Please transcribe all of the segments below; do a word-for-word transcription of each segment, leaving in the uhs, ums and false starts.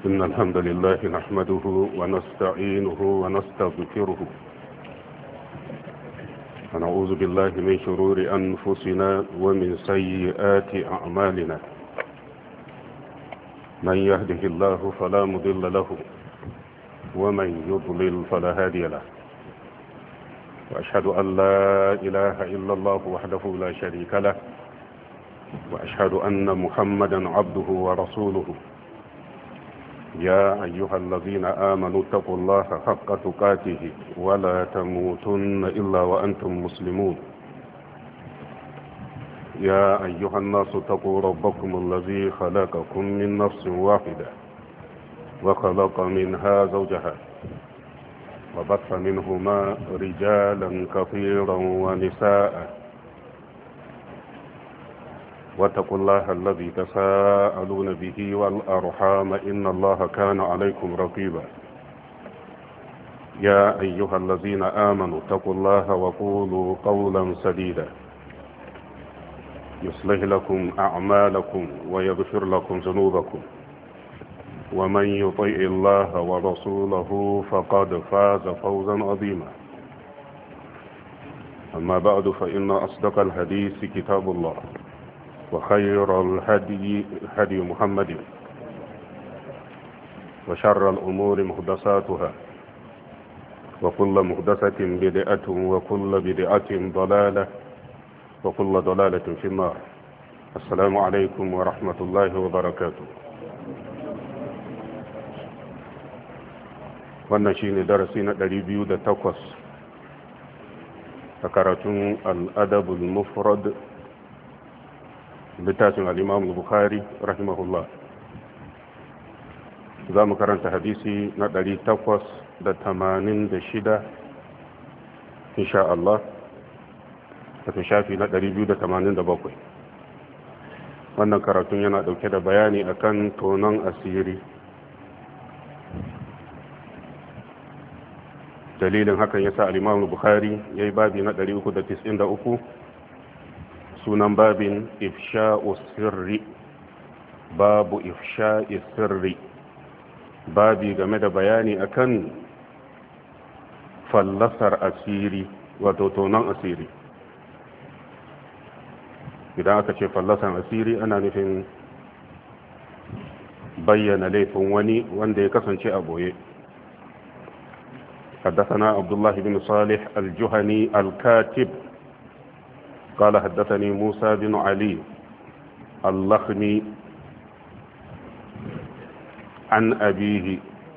إن الحمد لله نحمده ونستعينه ونستغفره ونعوذ بالله من شرور أنفسنا ومن سيئات أعمالنا. من يهده الله فلا مضل له ومن يضلل فلا هادي له. وأشهد أن لا إله إلا الله وحده لا شريك له، وأشهد أن محمدا عبده ورسوله. يا أيها الذين آمنوا اتقوا الله حق تقاته ولا تموتن إلا وأنتم مسلمون. يا أيها الناس اتقوا ربكم الذي خلقكم من نفس واحدة وخلق منها زوجها وبث منهما رجالا كثيرا ونساء. واتقوا الله الذي تساءلون به والأرحام إن الله كان عليكم رقيبا. يا أيها الذين آمنوا اتقوا الله وقولوا قولا سديدا يصلح لكم أعمالكم ويغفر لكم ذنوبكم، ومن يطع الله ورسوله فقد فاز فوزا عظيما. أما بعد، فإن أصدق الحديث كتاب الله، وخير الهدي هدي محمد، وشر الأمور محدثاتها، وكل محدثة بدعة وكل بدعة ضلالة وكل ضلالة في النار. السلام عليكم ورحمة الله وبركاته. wannan shine darasi na ɗari biyu da takwas a karatun al'adabul mufrad littafin al'imam bukhari rahimahullah. za mu karanta hadisi na ɗari takwas da tamanin da shida insha Allah, tafi shafi na ɗari biyu da tamanin da bakwai. wannan karatun yana ɗauke da bayani akan tonon asiri. dalilin hakan ya sa al'imam bukhari ya yi babi na ɗari uku da tis'in da uku, sunan babin ifsha'u sirri, babu ifsha'i sirri, babi game da bayani akan fallasar asiri, wato tonon asiri. idan aka ce fallasan asiri ana nufin bayyana laifin wani wanda ya kasance a boye. حدثنا عبد الله بن صالح الجهني الكاتب قال حدثني موسى بن علي اللخمي عن أبيه.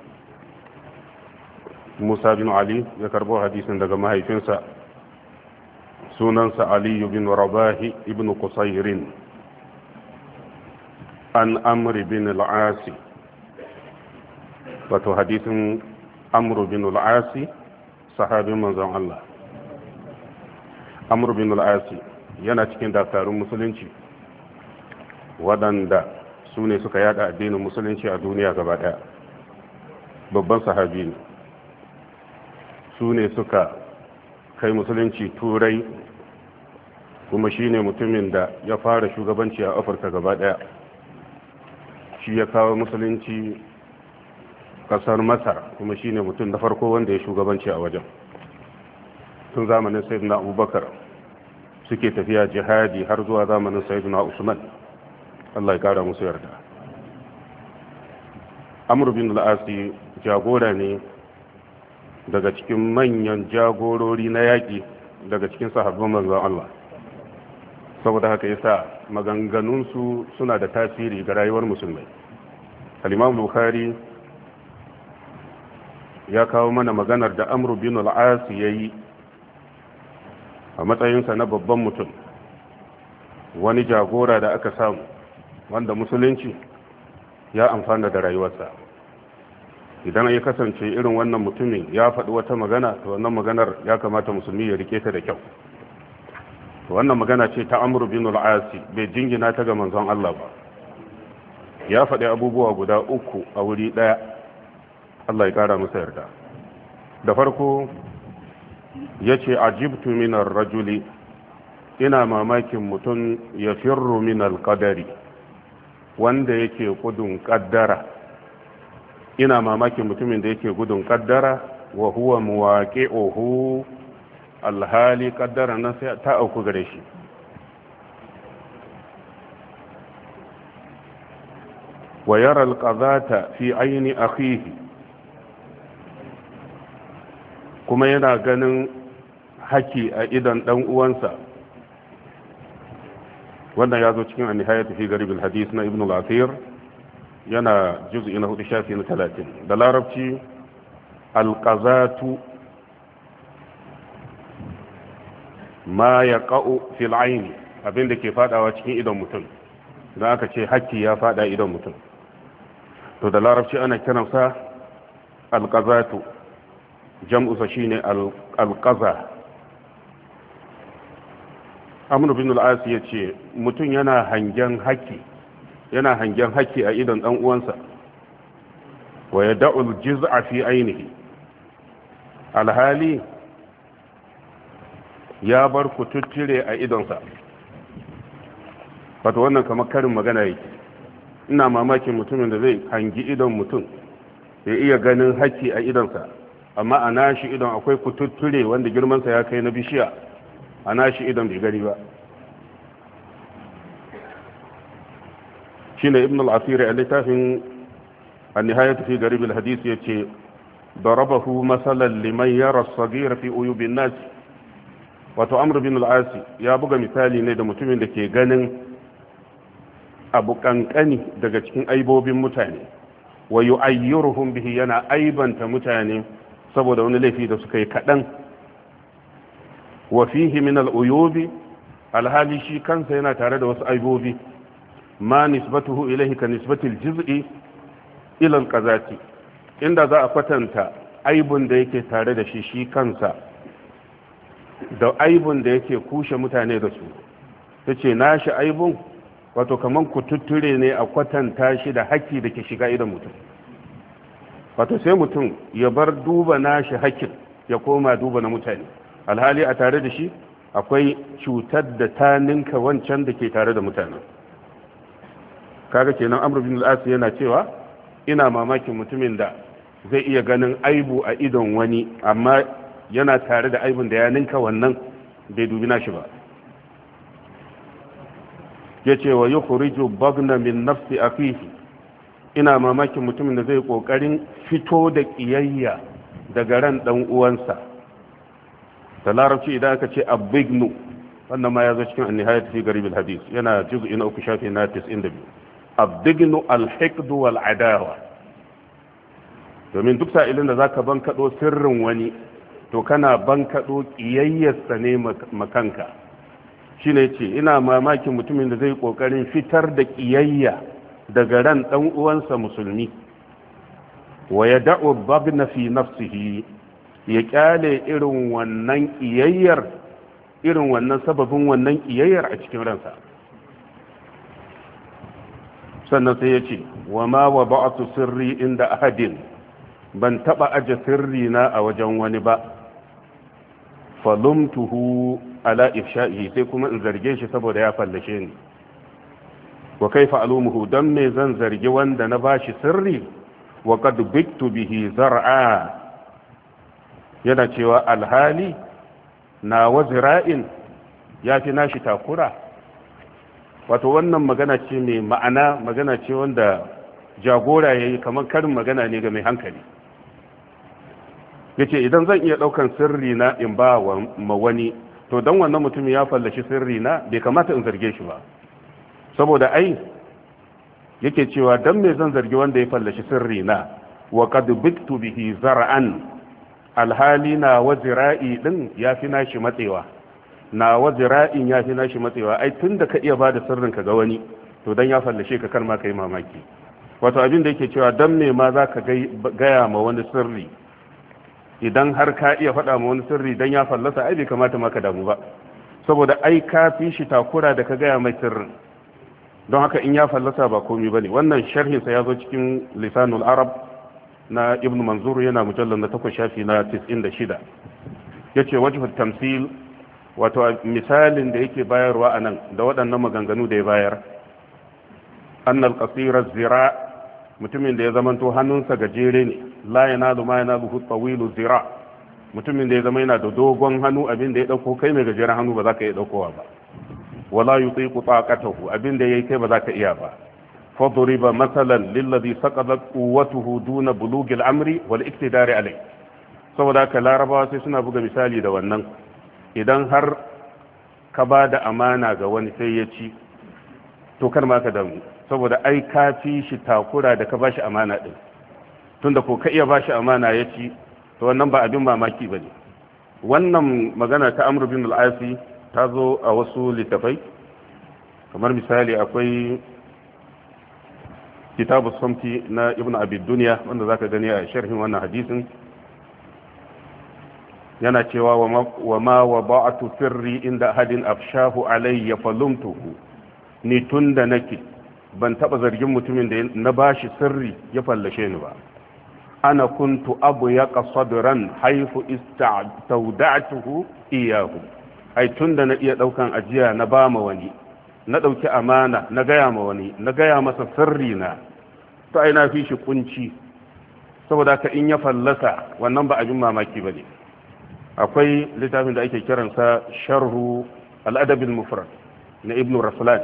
موسى بن علي يكربو حديثا daga mahaifinsa, sunansa Ali bin Rabahi ibn Qusayr an Amr bin al-As. wato hadisin Amr bin al-As, sahabin manzon Allah. Amr bin al-As yana cikin dakarun musulunci waɗanda su ne suka yada addinin musulunci a duniya gaba ɗaya. babban sahabi ne, su ne suka kai musulunci turai, kuma shi ne mutumin da ya fara shugabanci a afirka gaba ɗaya. shi ya kawo musulunci kasar masar, kuma shi ne mutum na farko wanda ya shugabanci a wajen. tun zamanin sayyidina abubakar suke tafiya jihadi har zuwa zamanin sayyidina usman, Allah ya kara musu yarda. Amr bin al-Asi jagora ne daga cikin manyan jagorori na yaƙi daga cikin sahabban manzon Allah. saboda haka yasa maganganunsu suna da tasiri ga rayuwar musulmai. al-Imam Bukhari ya kawo mana maganar da Amr bin al-As yayi a matsayinsa na babban mutum, wani jagora da aka samu wanda musulunci ya amfana da rayuwarsa. idan ya kasance irin wannan mutumin ya faɗi wata magana, to wannan maganar ya kamata musulmi ya rike ta da kyau. wannan magana ce ta Amr bin al-As, bai jingina ta ga manzon Allah ba. ya faɗi abubuwa guda uku a wuri ɗaya. Allah ya kara masa yarda. da farko ya ce ajibtu minar rajuli, ina mamakin mutum ya firru minal qadari, wanda yake kudun kaddara ina mamakin mutumin da yake gudun kaddara wa huwa muwaqi'uhu alhali kaddara nan sai ta auku gare shi wa yara alqazata fi ayni akhihi kuma yana ganin haki a idan dan uwansa wannan ya zo cikin an-nihayatu fi garib al-hadith na ibn al-athir yana juz'i na hudu shafi na talatin da larabci alqazatu ma yaqa'u fil ayn abinda ke fadawa cikin idon mutum idan aka ce haki ya fada idon mutum to da larabci ana kiransa alqazatu jam'u sa shine alqaza amr bin al-as yace mutum yana hangen haki yana hangen haki a idon dan uwansa wa yad'u al-jiz'a fi aynihi alhali ya bar kututture a idonsa wato wannan kamar karin magana yake ina mamakin mutumin da zai hangi idon mutum ya iya ganin haki a idonsa amma a nashi idon akwai kututture wanda girmansa ya kai na bishiya a nashi idon bai gani ba shine ibn al-asiri a littafin an-nihayatu fi garib al-hadith yace darabahu masalan liman yara as-saghira fi uyub an-nas wato amr bin al-asi ya buga misali ne da mutumin da ke ganin abu kankani daga cikin aibobin mutane wa yu'ayyiruhum bihi yana aibanta mutane saboda wani laifi da suka yi kadan wa fihi min al-uyubi alhali shi kansa yana tare da wasu aibobi ma nisbatuhu ilayhi ka nisbati al-juz'i ila al-qazati inda za a kwatanta aibun da yake tare da shi shi kansa da aibun da yake kushe mutane da su tace nashi aibun wato kaman kututture ne a kwatanta shi da haki da ke shiga idan mutum wato sai mutum ya bar duba nashi hakin ya koma duba na mutane alhali a tare da shi akwai cutar da ta ninka wancan da ke tare da mutane kaga kenan amr bin al-as yana cewa ina mamakin mutumin da zai iya ganin aibu a idon wani amma yana tare da aibun da ya ninka wannan bai dubi nashi ba yace wa yukhriju bagna min nafsi akhihi ina mamakin mutumin da zai kokarin fito da kiyayya daga ran dan uwansa da larabci idan aka ce abignu wannan ma ya zo cikin an-nihayat fi garib al-hadith yana juz'i na uku shafi na tis'in da biyu abignu al-hiqd wal adawa domin duk sa'ilin da zaka bankado sirrin wani to kana bankado kiyayyarsa ne makanka shine yace ina mamakin mutumin da zai kokarin fitar da kiyayya daga ran dan uwansa musulmi wa yad'u babna fi nafsihi ya kyale irin wannan kiyayyar irin wannan sababin wannan kiyayyar a cikin ransa sannan sai yace wa ma wada'tu sirri inda ahadin ban taba aje sirri na a wajen wani ba falumtuhu ala ifsha'ihi sai kuma in zarge shi saboda ya fallashe ni wa kaifa alumuhu dan me zan zargi wanda na bashi sirri wa qad biktu bihi zar'a yana cewa alhali na wazira'in ya fi nashi takura wato wannan magana ce mai ma'ana magana ce wanda jagora yayi kamar karin magana ne ga mai hankali yace idan zan iya daukan sirri na in ba wa wani to dan wannan mutum ya fallashi sirri na bai kamata in zarge shi ba saboda ai yake cewa dan me zan zargi wanda ya fallashi sirri na wa qad biktu bihi zar'an alhali na wazira'i din yafi nashi matsewa na wazira'in yafi nashi matsewa ai tunda ka iya bada sirrin ka ga wani to dan ya fallashe ka kar ma kai mamaki wato abin da yake cewa dan me ma zaka gaya ma wani sirri idan har ka iya faɗa ma wani sirri dan ya fallasa ai bai kamata ma ka damu ba saboda ai ka fi shi takura da ka gaya mai sirrin don haka in ya fallasa ba komai bane wannan sharhin sa yazo cikin lisanul arab na ibnu manzur yana mujallal na takwas shafi na tis'in da shida yace wajhu tamsil wato misalin da yake bayarwa anan da waɗannan maganganu da ya bayar annal qasira zira mutumin da ya zamanto hannunsa gajere ne la yanalu ma yanalu tawilu zira mutumin da ya zama yana da dogon hannu abin da ya dauko kai mai gajeren hannu ba za ka iya daukowa ba wala yutiqu taqatahu abin da yayi kai ba za ka iya ba fadriba masalan lilladhi saqadat quwwatuhu duna bulughi al-amri wal iktidari alayh saboda ka larabawa sai suna buga misali da wannan idan har ka ba da amana ga wani sai ya ci to kar ma ka damu saboda ai ka fi shi takura da ka ba shi amana din tunda ko ka iya ba shi amana ya ci to wannan ba abin mamaki ba ne wannan magana ta amru bin al-asi ta zo a wasu littafai kamar misali akwai kitabu samti na ibnu abi dunya wanda zaka gani a sharhin wannan hadisin yana cewa wa ma wada'tu sirri inda ahadin afshahu alayya falumtuhu ni tunda nake ban taba zargin mutumin da na bashi sirri ya fallashe ni ba ana kuntu abu ya qasadran haythu istawda'tuhu iyahu ai tunda na iya daukan ajiya na bama wani na dauki amana na gaya ma wani na gaya masa sirri na to ai na fi shi kunci saboda ka in ya fallasa wannan ba abin mamaki bane akwai littafin da ake kiransa sharhu al-adab al-mufrad na ibn raslan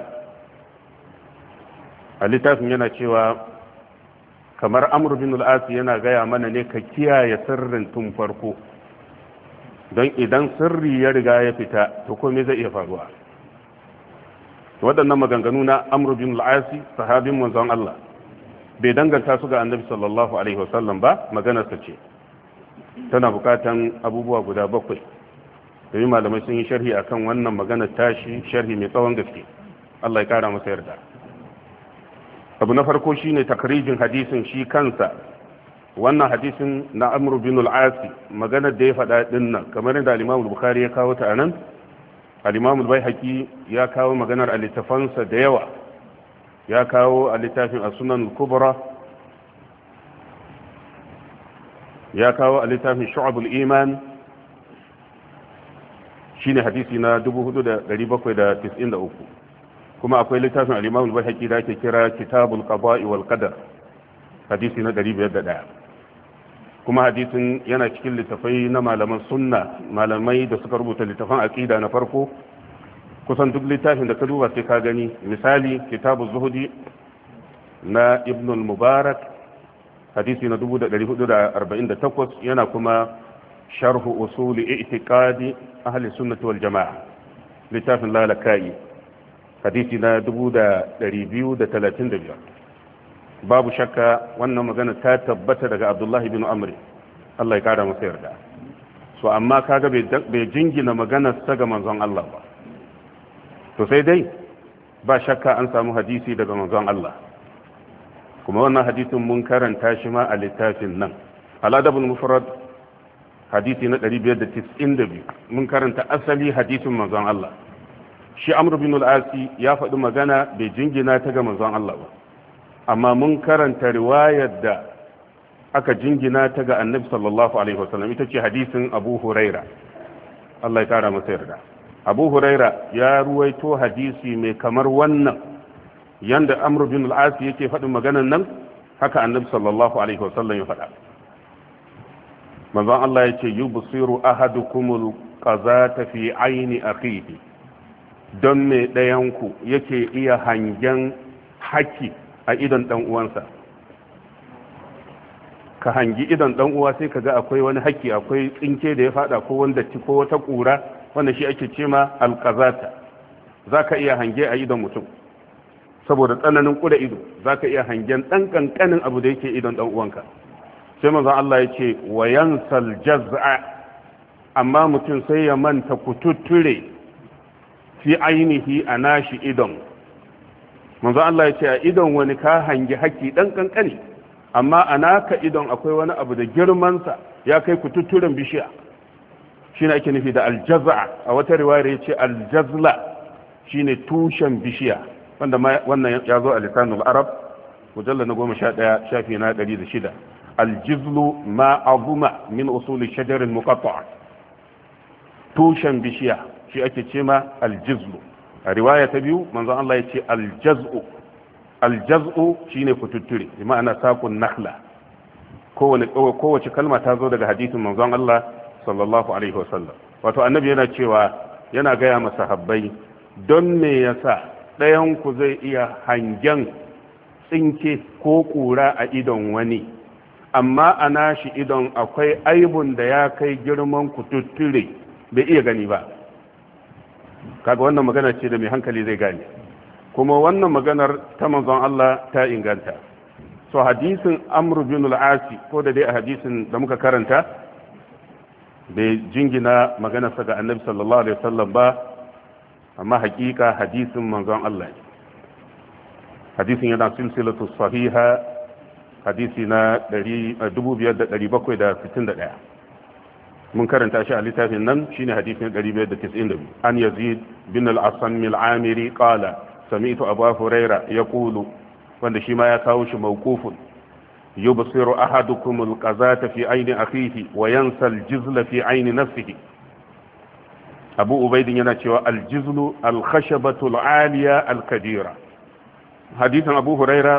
a littafin yana cewa kamar amr bin al-as yana gaya mana ne ka kiyaye sirrin tun farko don idan sirri ya riga ya fita to komai zai iya faruwa waɗannan maganganu na amr bin al-as sahabin manzon Allah bai danganta su ga annabi sallallahu alaihi wasallam ba maganarsa ce tana bukatan abubuwa guda bakwai domin malamai sun yi sharhi akan wannan maganar tashi sharhi mai tsawon gaske Allah ya kara masa yarda abu na farko shine takrijin hadisin shi kansa wannan hadisin na Amr bin al-Asi maganar da ya faɗa din nan kamar da al-Imam al-Bukhari ya kawo ta anan al-Imam al-Baihaqi ya kawo maganar a littafansa da yawa ya kawo a littafin as-Sunan al-Kubra ya kawo a littafin Shu'abul Iman shine hadisi na dubu hudu da dari bakwai da tis'in da uku kuma akwai littafin al-Imam al-Baihaqi da ake kira Kitabul Qada'i wal Qadar hadisi na dari biyar da ɗaya kuma hadisin yana cikin littafai na malaman sunna malamai da suka rubuta littafan aqida na farko kusan duk littafin da ka duba sai ka gani misali Kitabuz Zuhdi na Ibn al-Mubarak hadisi na dubu da dari hudu da arba'in da takwas yana kuma sharhu usuli i'tiqadi ahli sunnati wal jama'a littafin lalakai hadisi na dubu da dari biyu da talatin da biyar babu shakka wannan magana ta tabbata daga Abdullahi bin Amr Allah ya kara masa yarda so amma kaga bai jingina maganar sa ga manzon Allah ba to sai dai ba shakka an samu hadisi daga manzon Allah kuma wannan hadisin mun karanta shi ma a littafin nan al-adabul mufrad hadisi na dari biyar da tis'in da biyu mun karanta asali hadisin manzon Allah shi Amr bin al-Asi ya faɗi magana bai jingina ta ga manzon Allah ba amma mun karanta riwayar da aka jingina ta ga Annabi sallallahu alaihi wasallam ita ce hadisin Abu Huraira Allah ya kara masa yarda Abu Huraira ya ruwaito hadisi mai kamar wannan yanda Amr bin al-As yake faɗin maganan nan haka Annabi sallallahu alaihi wasallam ya faɗa manzon Allah yace yubsiru ahadukumul qazata fi ayni akhihi don me dayanku yake iya hangen haki a idan dan uwansa ka hangi idan dan uwa sai kaga akwai wani haki akwai tsinke da ya fada ko wanda ci ko wata kura wannan shi ake cema al-qazata zaka iya hange a idan mutum saboda tsananin kuda ido zaka iya hangen dan kankanin abu da yake idan dan uwanka sai manzon Allah ya ce wa yansal jaz'a amma mutum sai ya manta kututture fi ainihi anashi idon manzon Allah ya ce a idon wani ka hangi haki dan kankani amma anaka idon akwai wani abu da girman sa ya kai kututturen bishiya shine ake nufi da aljaz'a a wata riwaya yace aljazla shine tushen bishiya wanda wannan ya zo a lisanul arab mujalla na goma sha ɗaya shafi na ɗari da shida aljizlu ma azuma min usuli shajarin muqatta'a tushen bishiya shi ake ce ma aljizlu a riwaya ta biyu manzon Allah ya ce aljaz'u aljaz'u shine kututture bi ma'ana saqun nakhla kowace kowace kalma ta zo daga hadisin manzon Allah sallallahu alaihi wasallam wato annabi yana cewa yana gaya masa habbai don me yasa ɗayan ku zai iya hangen tsinke ko kura a idon wani amma ana shi idon akwai aibun da ya kai girman kututture bai iya gani ba kaga wannan magana ce da mai hankali zai gane kuma wannan maganar ta manzon Allah ta inganta so hadisin Amr bin al-Asi ko da dai a hadisin da muka karanta bai jingina maganarsa ga Annabi sallallahu alaihi wasallam ba amma hakika hadisin manzon Allah hadisin yana silsilatu sahiha hadisi na dubu biyar da ɗari bakwai da sittin da ɗaya mun karanta shi a littafin nan shine hadisin ɗari biyar da tis'in da biyu an yazid bin al-asam al-amiri qala sami'tu abu huraira yaqulu wanda shi ma ya kawo shi mawqufun yubsiru ahadukum al-qazata fi ayni akhihi wa yansa al-jizla fi ayni nafsihi abu ubaidin yana cewa al-jizlu al-khashabatu al-aliya al-kadira hadisin abu huraira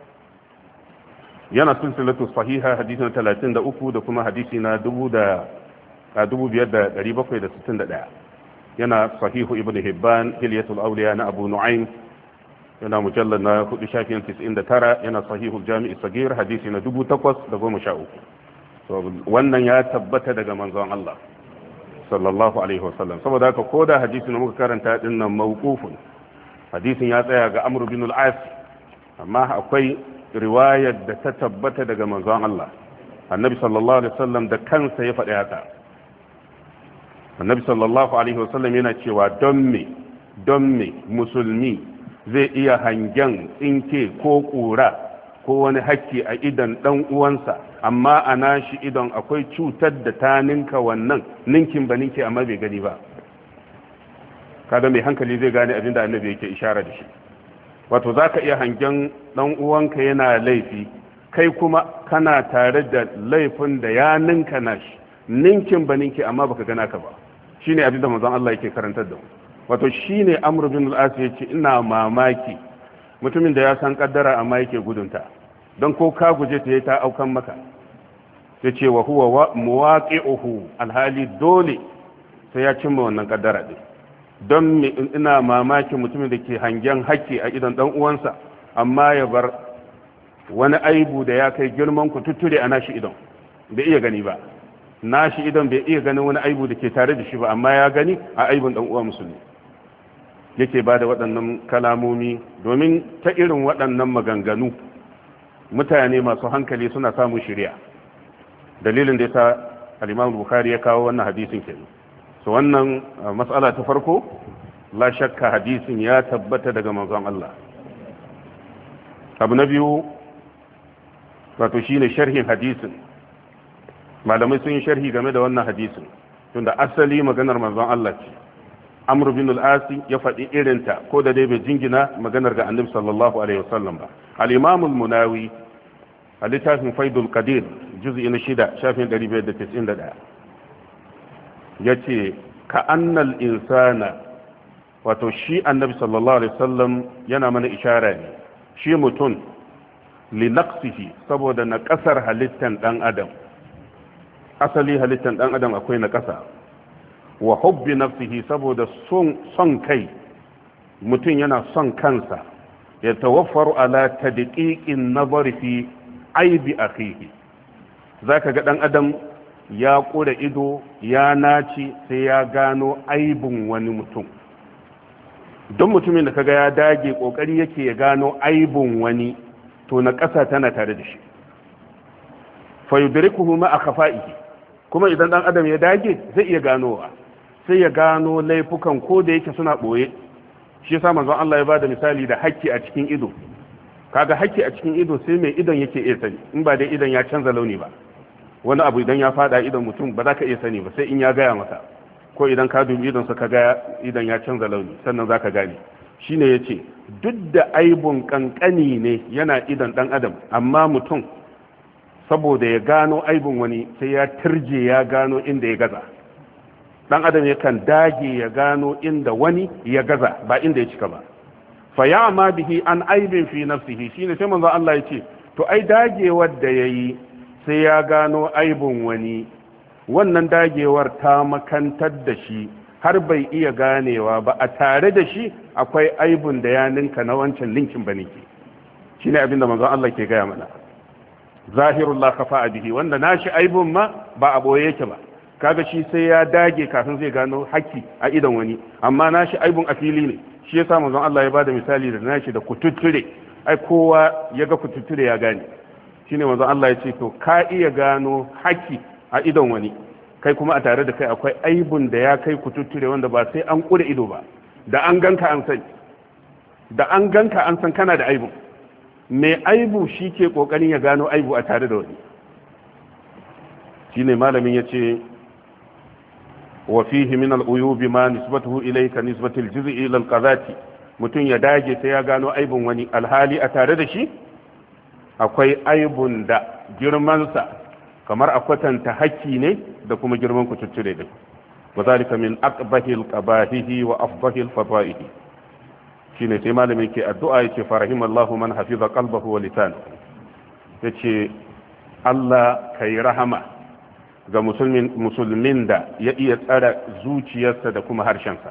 yana silsilatu sahiha hadisin talatin da uku da kuma hadisi na dubu biyar da ɗari bakwai da sittin da ɗaya yana sahihu ibn hibban hilyatul auliya na abu nu'aym yana mujallar na hudu shafin tis'in da tara yana sahihu jami'i sagir hadisi na dubu takwas da goma sha uku wannan ya tabbata daga manzon Allah sallallahu alaihi wasallam saboda haka ko da hadisi na muka karanta din nan mawqufun hadisin ya tsaya ga amr bin al-as amma akwai riwayar da ta tabbata daga manzon Allah annabi sallallahu alaihi wasallam da kansa ya faɗi haka annabi sallallahu alaihi wasallam yana cewa don me don me musulmi zai iya hangen tsinke ko kura ko wani hakki a idan dan uwansa amma a nashi idan akwai cutar da ta ninka wannan ninkin ba ninki amma bai gani ba kada mai hankali zai gane abinda annabi yake ishara da shi wato za ka iya hangen ɗan uwanka yana laifi kai kuma kana tare da laifin da ya ninka nashi ninkin ba ninki amma baka gana ka ba shine abin da manzon Allah yake karantar da mu wato shine Amr bin al-As yace ina mamaki mutumin da ya san kaddara amma yake gudunta don ko ka guje ta ta aukan maka yace wa huwa muwaqi'uhu alhali dole sai ya cimma wannan kaddara din don ina mamakin mutumin da ke hangen haƙƙi a idan ɗan uwansa amma ya bar wani aibu da ya kai girman ku tutture a nashi idon bai iya gani ba nashi idon bai iya ganin wani aibu da ke tare da shi ba amma ya gani a aibun ɗan uwa musulmi yake ba da waɗannan kalamomi domin ta irin waɗannan maganganu mutane masu hankali suna samun shirya dalilin da ya sa al-Imam Bukhari ya kawo wannan hadisin kenan so wannan matsala ta farko la shakka hadisin ya tabbata daga manzon Allah abu na biyu wato shine sharhin hadisin malamai sun yi sharhi game da wannan hadisin tunda asali maganar manzon Allah ce Amr bin al-Asi ya faɗi irinta ko da dai bai jingina maganar ga Annabi sallallahu alaihi wasallam ba al-Imam al-Munawi a littafin Faidul Qadir juz'i na shida shafin ɗari biyar da tis'in da ɗaya ya ce ka annal insana wato shi annabi sallallahu alaihi wasallam yana mana ishara ne shi mutum li naqsihi saboda na kasar halittan dan adam asali halittan dan adam akwai na kasa wa hubbi nafsihi saboda son son kai mutum yana son kansa ya tawaffaru ala tadqiqin nazari fi aibi akhihi zaka ga dan adam ya ƙura ido ya naci sai ya gano aibin wani mutum don mutumin da kaga ya dage ƙoƙari yake ya gano aibin wani to na ƙasa tana tare da shi fa yudrikuhu ma akhfa'ihi kuma idan dan adam ya dage zai iya ganowa sai ya gano laifukan ko da yake suna boye shi yasa manzon Allah ya bada misali da hakki a cikin ido kaga hakki a cikin ido sai mai idon yake iya sani in ba dai idon ya canza launi ba wani abu idan ya fada idon mutum ba za ka iya sani ba sai in ya gaya maka ko idan ka dubi idonsa ka ga idan ya canza launi sannan za ka gane shine ya ce duk da aibun kankani ne yana idon dan adam amma mutum saboda ya gano aibun wani sai ya turje ya gano inda ya gaza dan adam yakan dage ya gano inda wani ya gaza ba inda ya cika ba fa ya'ma bihi an aibin fi nafsihi shine sai manzo Allah ya ce to ai dagewar da yayi sai ya gano aibun wani, wannan dagewar ta makantar da shi har bai iya ganewa ba, a tare da shi akwai aibun da ya ninka na wancan linkin ba nake. Shi ne abinda manzon Allah ke gaya mana, zahirun la kafa bihi, wanda nashi aibun ma ba a boye yake ba, kaga shi sai ya dage kafin zai gano haƙƙi a idan wani, amma nashi aibun a fili ne. Shi yasa manzon Allah ya bada misali da nashi da kututture, ai kowa ya ga kututture ya gane. Shine manzon Allah ya ce to ka iya gano haƙƙi a idon wani, kai kuma a tare da kai akwai aibun da ya kai kututture wanda ba sai an kure ido ba, da an ganka an san da an ganka an san kana da aibun. mai aibu shi ke kokarin ya gano aibu a tare da wani. Shine malamin yace wa fihi min al-uyubi ma nisbatuhu ilayka nisbatu al-juz'i ila al-qadati, mutun ya dage sai ya gano aibun wani alhali a tare da shi akwai aibun da girmansa kamar a kwatanta haƙƙi ne da kuma girman kututture din. wa zalika min aqbahil qabahihi wa afdahil fadaihi. Shine sai malamin ke addu'a yake farahimallahu man hafiza qalbahu wa lisanahu, yace Allah kai rahama ga musulmin musulmin da ya iya tsara zuciyarsa da kuma harshensa,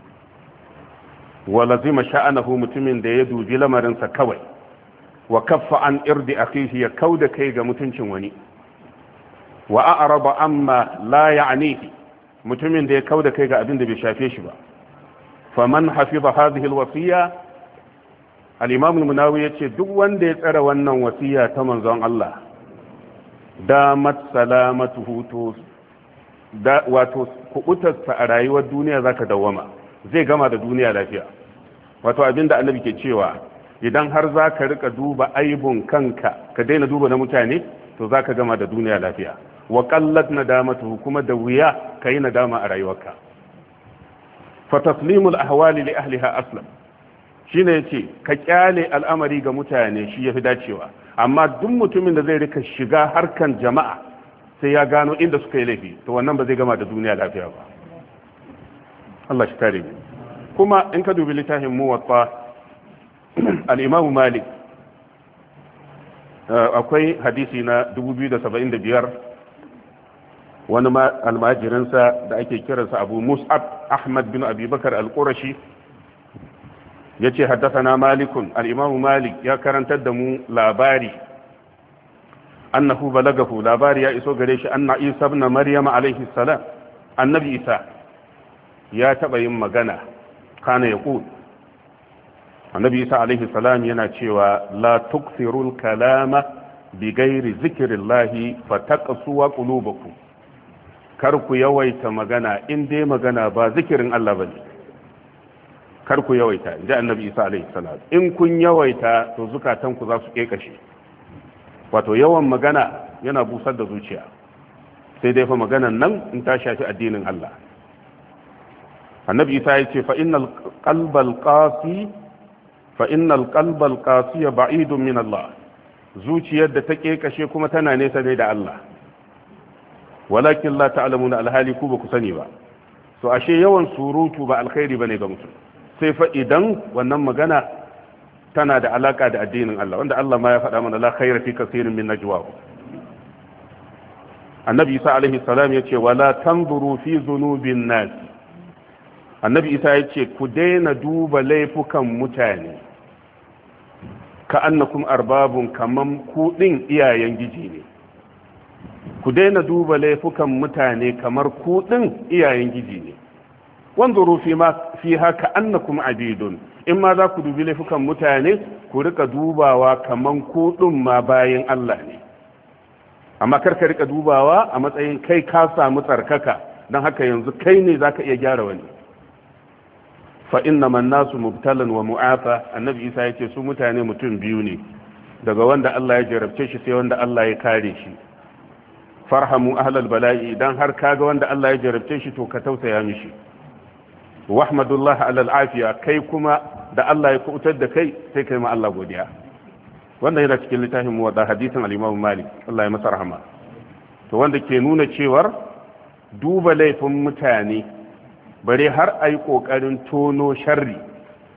wa lazima sha'anahu, mutumin da ya dubi lamarinsa kawai, wa kaffa an irdi akhihi, ya kauda kai ga mutuncin wani, wa a'raba amma la ya'nihi, mutumin da ya kauda kai ga abin da bai shafe shi ba. faman hafiza hadhihi alwasiya, al-imam al-munawi yace duk wanda ya tsara wannan wasiya ta manzon Allah, damat salamatuhu, to da wato kubutarsa a rayuwar duniya zaka dawama, zai gama da duniya lafiya. Wato abinda annabi ke cewa idan har zaka rika duba aibun kanka ka daina duba na mutane, to zaka gama da duniya lafiya. wa qallat nadamatuhu, kuma da wuya kai nadama a rayuwarka. fa taslimul ahwali li ahliha aslam, shine yace ka kyale al'amari ga mutane shi yafi dacewa, amma duk mutumin da zai rika shiga harkan jama'a sai ya gano inda suka yi laifi, to wannan ba zai gama da duniya lafiya ba. Allah shi kare. Kuma in ka dubi littafin muwatta al-Imam Malik, akwai hadisi na dubu biyu da saba'in da biyar, wani almajirinsa da ake kiransa Abu Mus'ab Ahmad bin Abi Bakar al-Qurashi yace haddathana Malikun, al-Imam Malik ya karantar da mu labari, annahu balagahu, labari ya iso gare shi, anna Isa ibn Maryam alayhi salam, annabi Isa ya taba yin magana, kana yaqul, annabi Isa alayhi salam yana cewa la tukthirul kalama bighairi zikrillahi fataqsuwa qulubakum, kar ku yawaita magana in dai magana ba zikirin Allah bane, kar ku yawaita, inda annabi Isa alayhi salam, in kun yawaita to zukatanku za su kekashe. Wato yawan magana yana busar da zuciya, sai dai fa maganan nan in ta shafi addinin Allah. Annabi Isa ya ce fa innal qalbal qasi fa innal qalbal qasiya ba'idun min Allah, zuciyar da ta kekashe kuma tana nesa ne da Allah. Walakin la ta'lamuna alhali ku ba ku sani ba. So ashe yawan surutu ba alkhairi bane ga mutum, sai fa idan wannan magana tana da alaka da addinin Allah, wanda Allah ma ya faɗa mana la khayra fi kaseerin min najwahum. Annabi Isa alaihi salam yace wala tanzuru fi dhunubin nas, annabi Isa yace ku daina duba laifukan mutane, ka annakum arbabun, kaman ku din iyayen giji ne. Ku daina duba laifukan mutane kamar ku din iyayen giji ne. wanzuru fi ma fiha ka annakum abidun, in ma za ku dubi laifukan mutane ku rika dubawa kaman ku din ma bayin Allah ne, amma kar ka rika dubawa a matsayin kai ka samu tsarkaka, dan haka yanzu kai ne zaka iya gyara wani. fa inna man nasu mubtalan wa mu'afa, annabi Isa yace su mutane mutum biyu ne, daga wanda Allah ya jarabce shi sai wanda Allah ya kare shi. farhamu ahlal bala'i, dan har kaga wanda Allah ya jarabce shi to ka tausaya mishi. wahmadullah alal afiya, kai kuma da Allah ya kubutar da kai sai kai ma Allah godiya. wannan yana cikin littafin muwadda hadisin al-Imam Malik, Allah ya masa rahama. to wanda ke nuna cewar duba laifin mutane bare har ai kokarin tono sharri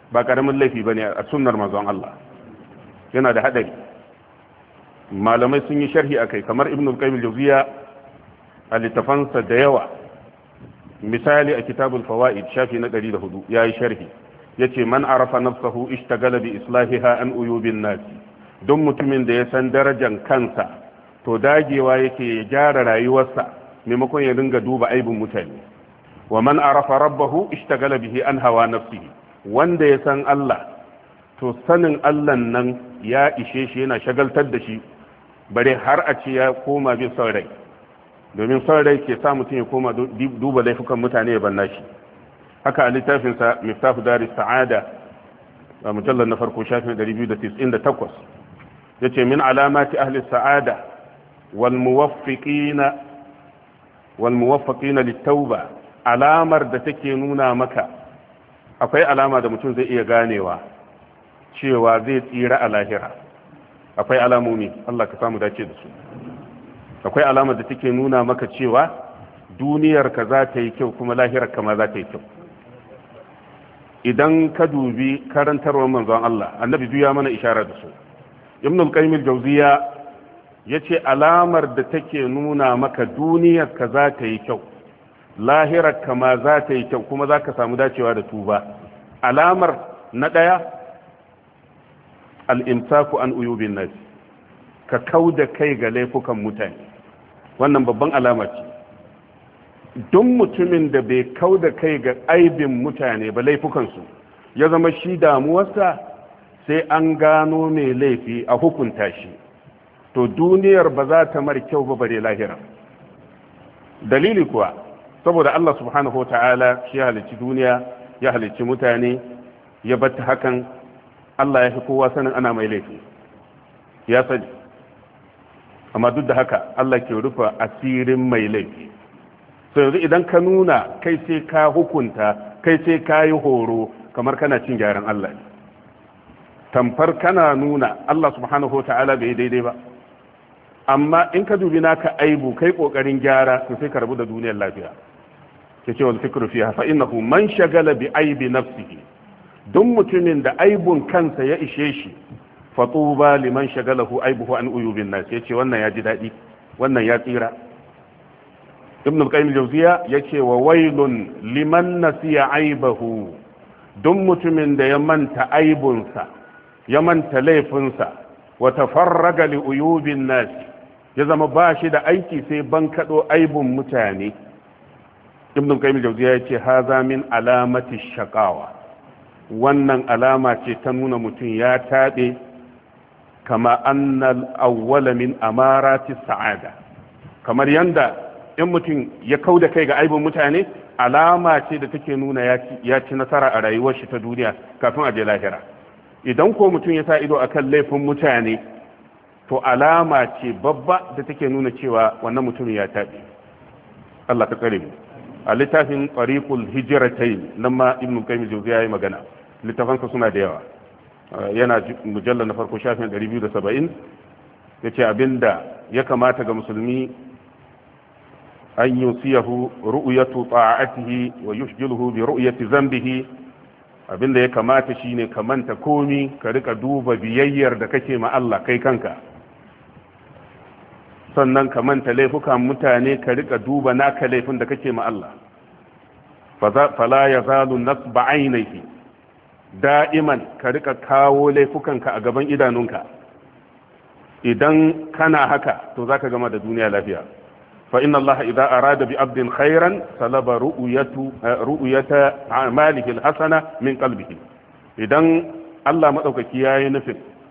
ba karamin laifi bane a sunnar manzon Allah yana da hadari. malamai sun yi sharhi akai kamar ibn al-qayyim al-jawziya a littafansa da yawa, misali a kitabul fawaid shafi na ɗari da hudu yayi sharhi yace man arafa nafsahu ishtagala bi islahiha an uyubin nas, don mutumin da ya san darajar kansa to dagewa yake ya gyara rayuwarsa maimakon ya dinga duba aibin mutane. wa man arafa rabbahu ishtagala bihi an hawa nafsihi, wanda ya san Allah to sanin Allah nan ya ishe shi yana shagaltar da shi bare har a ce ya koma bin son rai, domin son rai ke sa mutum ya koma duba laifukan mutane ya banna shi. haka a littafinsa miftahu daris sa'ada a mujallar na farko shafin ɗari biyu da tis'in da takwas yace min alamati ahli sa'ada wal muwaffiqina wal muwaffiqina litauba, alamar da take nuna maka akwai alama da mutum zai iya ganewa cewa zai tsira a lahira. akwai alamomi, Allah ka samu dace da su. akwai alamar da take nuna maka cewa duniyar ka za ta yi kyau kuma lahirar ka ma za ta yi kyau. idan ka dubi karantarwar manzon Allah, annabi duk ya mana isharar da su. ibn al-qayyim al-jawziya yace alamar da take nuna maka duniyar ka za ta yi kyau lahirar ka ma za ta yi kyau kuma za ka samu dacewa da tuba. alamar na daya al-imsaku an uyubin nas, ka kauda kai ga laifukan mutane. wannan babban alama ce. don mutumin da bai kauda kai ga aibin mutane ba, laifukansu, ya zama shi damuwarsa sai an gano mai laifi a hukunta shi, to duniyar ba za ta mar kyau ba bare lahira. dalili kuwa saboda Allah subhanahu wata'ala shi halicci duniya, ya halicci mutane, ya batta hakan. Allah ya fi kowa sanin ana mai laifi, ya sani, amma duk da haka Allah ke rufe asirin mai laifi. sai yanzu idan ka nuna kai sai ka hukunta, kai sai ka yi horo, kamar kana cin gyaran Allah ne, tamfar kana nuna Allah subhanahu ta'ala bai daidai ba. amma in ka dubi naka aibu kai kokarin gyara, to sai ka rabu da duniyar lafiya. ke ce wal fikru fiha fa innahu man shagala bi aibi nafsihi, don mutumin da aibun kansa ya ishe shi, fa tuba liman shagalahu aibuhu an uyubin nas, yace wannan ya ji dadi, wannan ya tsira. ibn al-qayyim al-jawziya yace wa wailun liman nasiya aibahu, don mutumin da ya manta aibunsa, ya manta laifinsa, wa tafarraga li uyubin nas, ya zama ba shi da aiki sai ban kado aibun mutane. ibn al-qayyim al-jawziya yace haza min alamati shaqawa, wannan alama ce ta nuna mutum ya tabe, kama annal awwala min amarati sa'ada, kamar yanda in mutum ya kauda kai ga aibun mutane, alama ce da take nuna ya ci nasara a rayuwar shi ta duniya kafin a je lahira. idan ko mutum ya sa ido akan laifin mutane, to alama ce babba da take nuna cewa wannan mutum ya taɓe. Allah ta tsare mu. a littafin tariqul hijratain nan ma ibnu qayyim jawziya yayi magana, littafansa suna da yawa. yana mujallal na farko shafin ɗari biyu da saba'in, yace abinda ya kamata ga musulmi an yusiyahu ru'yatu ta'atihi wa yushghiluhu bi ru'yati dhanbihi, abinda ya kamata shine ka manta komi, ka rika duba biyayyar da kake ma Allah kai kanka, sannan ka manta laifukan mutane, ka rika duba naka laifin da kake ma Allah. fala yazalu nasba ainihi, da'iman ka rika kawo laifukanka a gaban idanunka. idan kana haka to zaka gama da duniya lafiya. fa inna Allah idza arada bi abdin khairan salaba ru'yatu ru'yata a'malihi alhasana min qalbihi. idan Allah madaukaki yayi nufin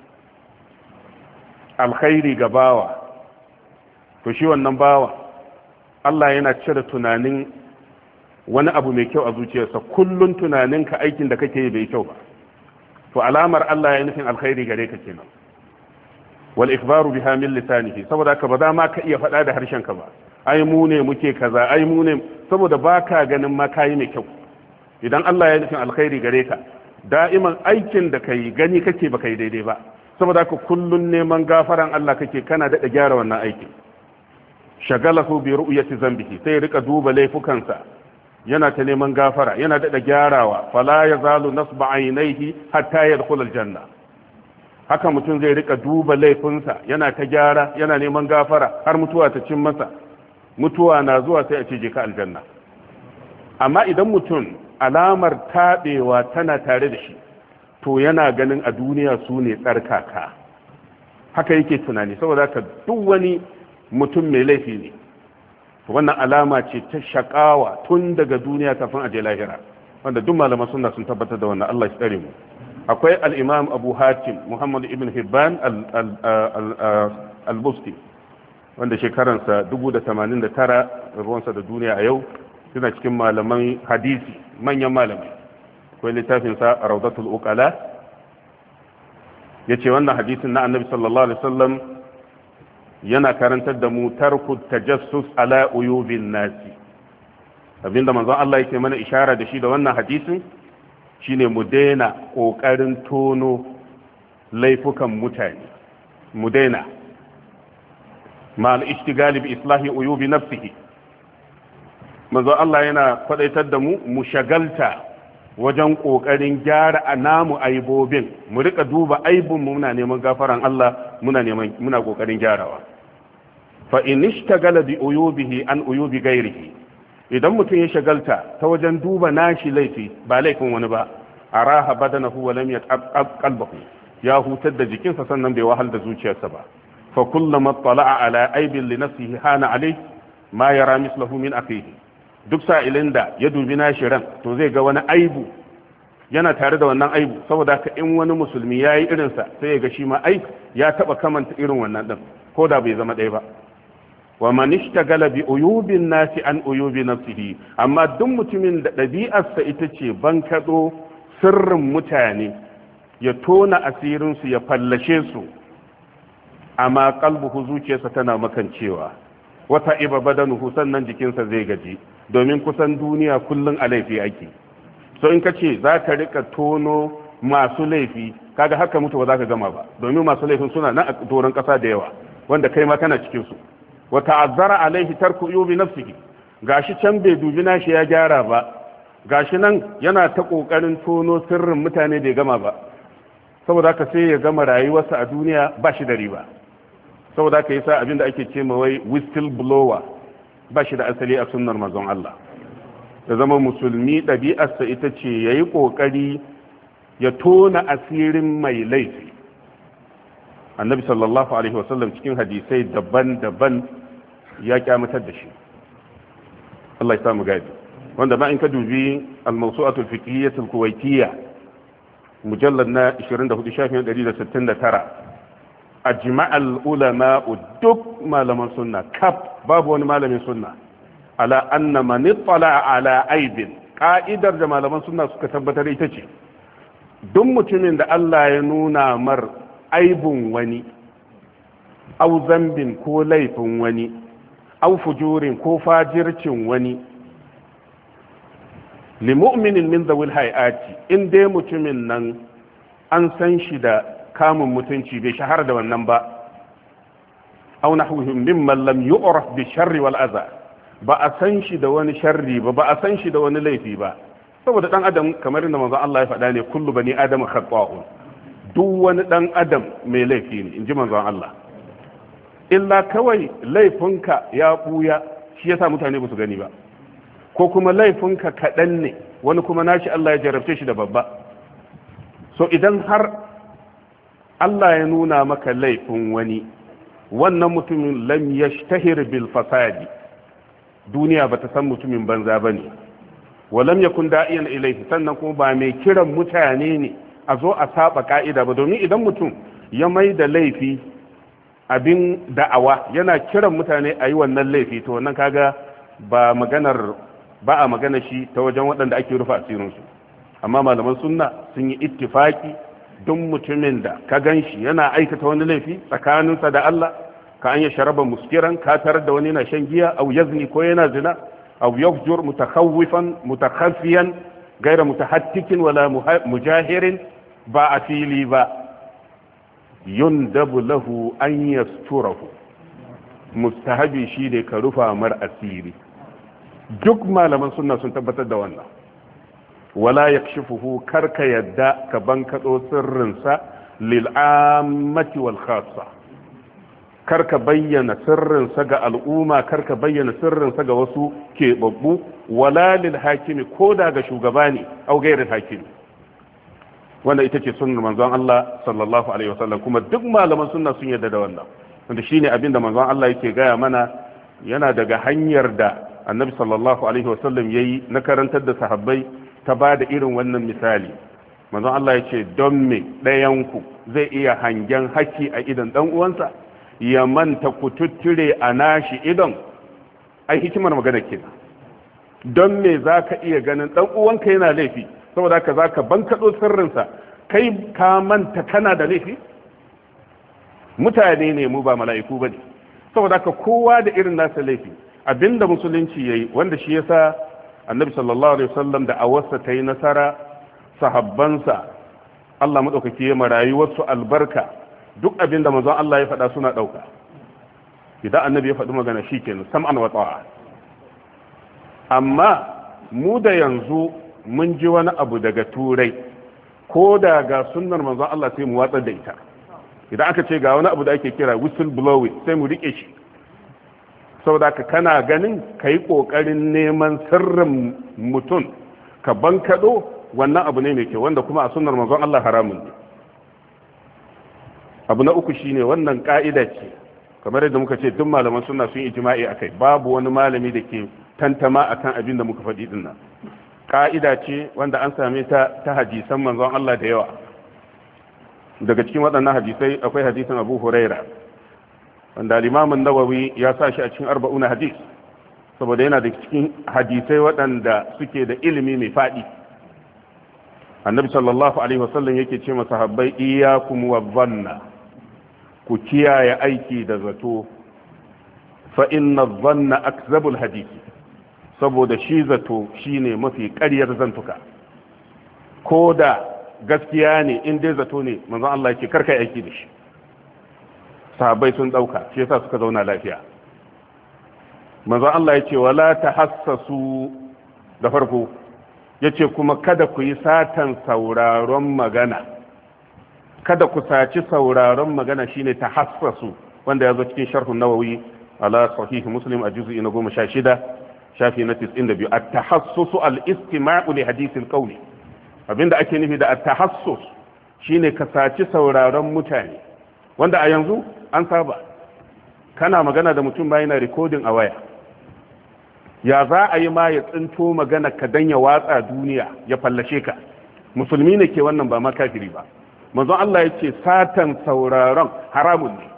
alkhairi ga bawa, to shi wannan bawa Allah yana cire tunanin wani abu mai kyau a zuciyarsa. kullun tunaninka aikin da kake yi bai kyau ba, to alamar Allah ya nufin alkhairi gare ka kenan. wal ikhbaru biha min lisanihi, saboda ka ba za ma ka iya faɗa da harshen ka ba, ai mu ne muke kaza, ai mu ne, saboda baka ganin ma kayi mai kyau. idan Allah ya nufin alkhairi gare ka, da'iman aikin da kai gani kake ba kai daidai ba, saboda ka kullun neman gafaran Allah kake, kana daɗa gyara wannan aikin. shagalahu bi ru'yati zambihi, sai rika duba laifukansa, yana ta neman gafara yana daɗa gyarawa fala yazalu nasba ainihi hatta yadkhul aljanna. haka mutum zai rika duba laifinsa yana ta gyara yana neman gafara har mutuwa ta cin masa, mutuwa na zuwa sai a ce je ka aljanna. amma idan mutum alamar taɓewa tana tare da shi to yana ganin a duniya su ne tsarkaka, haka yake tunani, saboda haka duk wani mutum mai laifi ne. wannan alama ce ta shakawa tun daga duniya kafin a je lahira, wanda duk malaman sunna sun tabbatar da wannan. Allah ya tsare mu. akwai al-imam Abu Hatim Muhammad ibn Hibban al-Busti wanda shekaransa dubu da tamanin da tara ruwansa da duniya a yau, suna cikin malaman hadisi manyan malamai. akwai littafinsa Rawdatul Uqala, yace wannan hadisin na Annabi sallallahu alaihi wasallam yana karantar da mu tarku tajassus ala uyubin nasi. abinda manzon Allah yake mana ishara da shi da wannan hadisin shine mu daina kokarin tono laifukan mutane, mu daina ma al-ishtigali bi islahi uyubi nafsihi. manzon Allah yana kwadaitar da mu mu shagalta wajen kokarin gyara a namu aibobin, mu rika duba aibun mu muna neman gafaran Allah, muna neman muna kokarin gyarawa. fa in ishtagala bi uyubihi an uyubi ghairihi, idan mutum ya shagalta ta wajen duba nashi laifi ba laifin wani ba, araha badanahu wa lam yat'ab qalbahu, ya hutar da jikinsa sannan bai wahal da zuciyarsa ba. fa kullama tala'a ala aibin li nafsihi hana alayhi ma yara mislahu min akhihi. duk sa'ilin da ya dubi nashi ran to zai ga wani aibu yana tare da wannan aibu, saboda ka in wani musulmi yayi irinsa sai ya ga shi ma ai ya taba kamanta irin wannan din ko da bai zama ɗaya ba. wa man ishtagala bi uyubin nasi an uyubi nafsihi, amma duk mutumin da ɗabi'arsa ita ce bankado sirrin mutane ya tona asirin su ya fallashe su, amma qalbuhu zuciyarsa tana makancewa, wata iba badanuhu sannan jikinsa zai gaji, domin kusan duniya kullun a laifi ake. so in kace za ka rika tono masu laifi, kaga haka mutu ba za ka gama ba, domin masu laifin suna nan a doron kasa da yawa wanda kai ma kana cikin su. wa ta'azzara alaihi tarku yubi nafsihi, gashi can bai dubi nashi ya gyara ba, gashi nan yana ta kokarin tono sirrin mutane bai gama ba, saboda haka sai ya gama rayuwarsa a duniya ba shi da riba. saboda haka yasa abinda ake ce ma wai whistle blower ba shi da asali a sunnar manzon Allah. da zama musulmi ɗabi'arsa ita ce yayi kokari ya tona asirin mai laifi. annabi sallallahu alaihi wasallam cikin hadisai daban-daban ya kyamatar da shi. Allah ya samu gadi. wanda ma in ka dubi al-mawsu'atu al-fiqhiyyah al-kuwaitiyya mujallad na ishirin da hudu shafin ɗari da sittin da tara, ajma' al-ulama duk malaman sunna kaf babu wani malamin sunna ala anna man ittala ala aibin, ka'idar da malaman sunna suka tabbatar ita ce duk mutumin da Allah ya nuna mar aibun wani, au zambin ko laifin wani, au fujurin ko fajircin wani, limu'minin min zawil hayati, in dai mutumin nan an san shi da kamun mutunci bai shahara da wannan ba, au nahwihim mimman lam yu'raf bi sharri wal adha, ba a san shi da wani sharri ba, ba a san shi da wani laifi ba, saboda dan adam kamar inda manzon Allah ya faɗa ne, kullu bani adam khata'un, duk wani dan adam mai laifi ne inji manzon Allah, illa kawai laifinka ya buya shi yasa mutane ba su gani ba, ko kuma laifinka kaɗan ne wani kuma nashi Allah ya jarabce shi da babba. so idan har Allah ya nuna maka laifin wani, wannan mutumin lam yashtahir bil fasadi, duniya bata san mutumin banza bane, wa lam yakun da'iyan ilayhi, sannan kuma ba mai kiran mutane ne a zo a saba ka'ida ba. domin idan mutum ya mai da laifi abin da'awa yana kiran mutane a yi wannan laifi, to wannan kaga ba maganar ba a magana shi ta wajen waɗanda ake rufa asirinsu. amma malaman sunna sun yi ittifaki duk mutumin da ka gan shi yana aikata wani laifi tsakaninsa da Allah, ka an ya sharaba muskiran, ka tarar da wani na shan giya, au yazni ko yana zina, au yafjur mutakhawifan mutakhafiyan gaira mutahattikin wala mujahirin, ba a fili ba, yundabu lahu an yasturahu, mustahabi shi ne ka rufa mar asiri. duk malaman sunna sun tabbatar da wannan wala yakshifuhu karka yadda ka bankado sirrinsa lil ammati wal khassa karka bayyana sirrinsa ga al'umma karka bayyana sirrinsa ga wasu keɓaɓɓu wala lil hakimi ko da ga shugaba ne au gairin hakimi wanda ita ce sunnar manzon Allah sallallahu alaihi wasallam kuma duk malaman sunna sun yarda da wannan wanda shine abin da manzon Allah yake gaya mana yana daga hanyar da annabi sallallahu alaihi wasallam yayi na karantar da sahabbai ta ba da irin wannan misali manzon Allah ya ce don me ɗayanku zai iya hangen haki a idan ɗan uwansa ya manta kututture a nashi idon ai hikimar magana kenan don me za ka iya ganin ɗan uwanka yana laifi saboda ka za ka bankaɗo sirrinsa kai ka manta kana da laifi mutane ne mu ba mala'iku ba ne saboda ka kowa da irin nasa laifi abinda musulunci ya yi wanda shi yasa annabi sallallahu alaihi wasallam da awarsa ta yi nasara sahabbansa Allah maɗaukaki ya marayu wasu albarka duk abin da manzon Allah ya faɗa suna ɗauka idan annabi ya faɗi magana shi kenan sam'an wa ta'a amma mu da yanzu mun ji wani abu daga turai ko da ga sunnar manzon Allah sai mu watsar da ita idan aka ce ga wani abu da ake kira whistle blowing sai mu rike shi saboda ka kana ganin ka yi ƙoƙarin neman sirrin mutum ka bankaɗo wannan abu ne mai kyau wanda kuma a sunnar manzon Allah haramun ne abu na uku shine wannan ka'ida ce kamar yadda muka ce duk malaman sunna sun ijma'i akai babu wani malami da ke tantama akan abin da muka faɗi din nan ka'ida ce wanda an same ta ta hadisan manzon Allah da yawa daga cikin waɗannan hadisai akwai hadisin Abu Huraira wanda al-Imam an-Nawawi ya sa shi a cikin arba'una hadis saboda yana da cikin hadisai waɗanda suke da ilimi mai faɗi annabi sallallahu alaihi wasallam yake ce masa sahabbai iyyakum wadh-dhanna ku kiyaye aiki da zato fa inna dhanna akzabul hadith saboda shi zato shine mafi ƙaryar zantuka ko da gaskiya ne in dai zato ne manzon Allah yake karka aiki da shi sahabbai sun dauka shi yasa suka zauna lafiya manzon Allah yake wala tahassasu da farko yace kuma kada ku yi satan sauraron magana kada ku saci sauraron magana shine tahassasu wanda yazo cikin sharhun nawawi ala sahih muslim a juz'i na goma sha shida shafi na tis'in da biyu at-tahassus al-istima'u li hadith al-qawl abinda ake nufi da at-tahassus shine ka saci sauraron mutane wanda a yanzu an saba kana magana da mutum ba yana recording a waya ya za a yi ma ya tsinto magana ka dan ya watsa duniya ya fallashe ka musulmi ne ke wannan ba ma kafiri ba manzon Allah ya ce satan sauraron haramun ne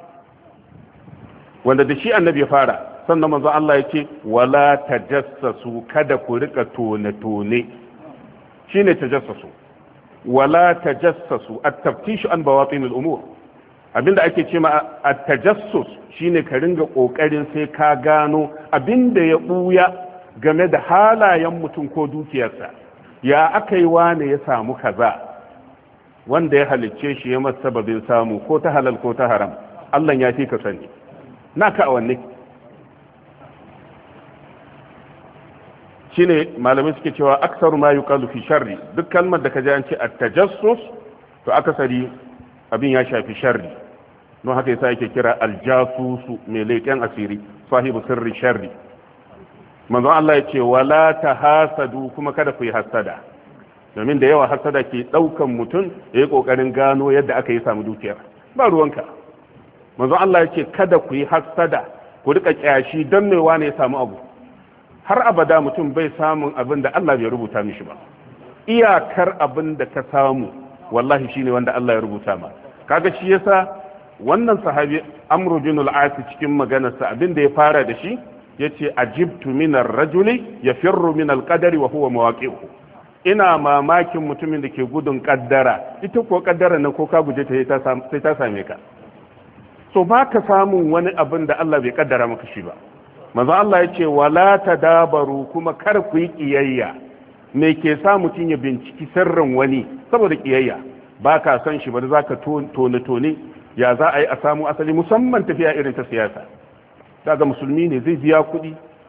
wanda da shi annabi ya fara sannan manzon Allah ya ce wala tajassasu kada ku rika tone tone shine tajassasu wala tajassasu at-taftish an bawatin al-umur abinda ake ce ma at-tajassus shine ka ringa kokarin sai ka gano abinda ya buya game da halayen mutum ko dukiyarsa ya akai wane ya samu kaza wanda ya halicce shi ya masa sababin samu ko ta halal ko ta haram Allah ya fi ka sani naka a wanne shine malamai suke cewa aksaru ma yuqalu fi sharri duk kalmar da kaji an ce at-tajassus to akasari abin ya shafi sharri don haka yasa yake kira aljasusu mai leƙen asiri sahibu sirri sharri manzon Allah ya ce wala tahasadu kuma kada ku yi hasada domin da yawa hasada ke daukan mutum ya yi kokarin gano yadda aka yi samu dukiyar ba ruwanka manzon Allah ya ce kada ku yi hasada ku rika kyashi dan mai wani ya samu abu har abada mutum bai samun abin da Allah bai rubuta mishi ba iyakar abin da ka samu wallahi shine wanda Allah ya rubuta ma kaga shi yasa wannan sahabi Amr bin al-As cikin maganarsa abin da ya fara da shi yace ajibtu min ar-rajuli yafirru min al-qadari wa huwa mawaqi'uhu ina mamakin mutumin da ke gudun kaddara ita ko kaddara nan ko ka guje ta sai ta same ka so baka samun wani abin da Allah bai kaddara maka shi ba manzo Allah yace wala tadabaru kuma kar ku yi kiyayya me ke sa mutum ya binciki sirrin wani saboda kiyayya ba ka san shi ba za ka tone tone ya za a yi a samu asali musamman tafiya irin ta siyasa daga musulmi ne zai biya kuɗi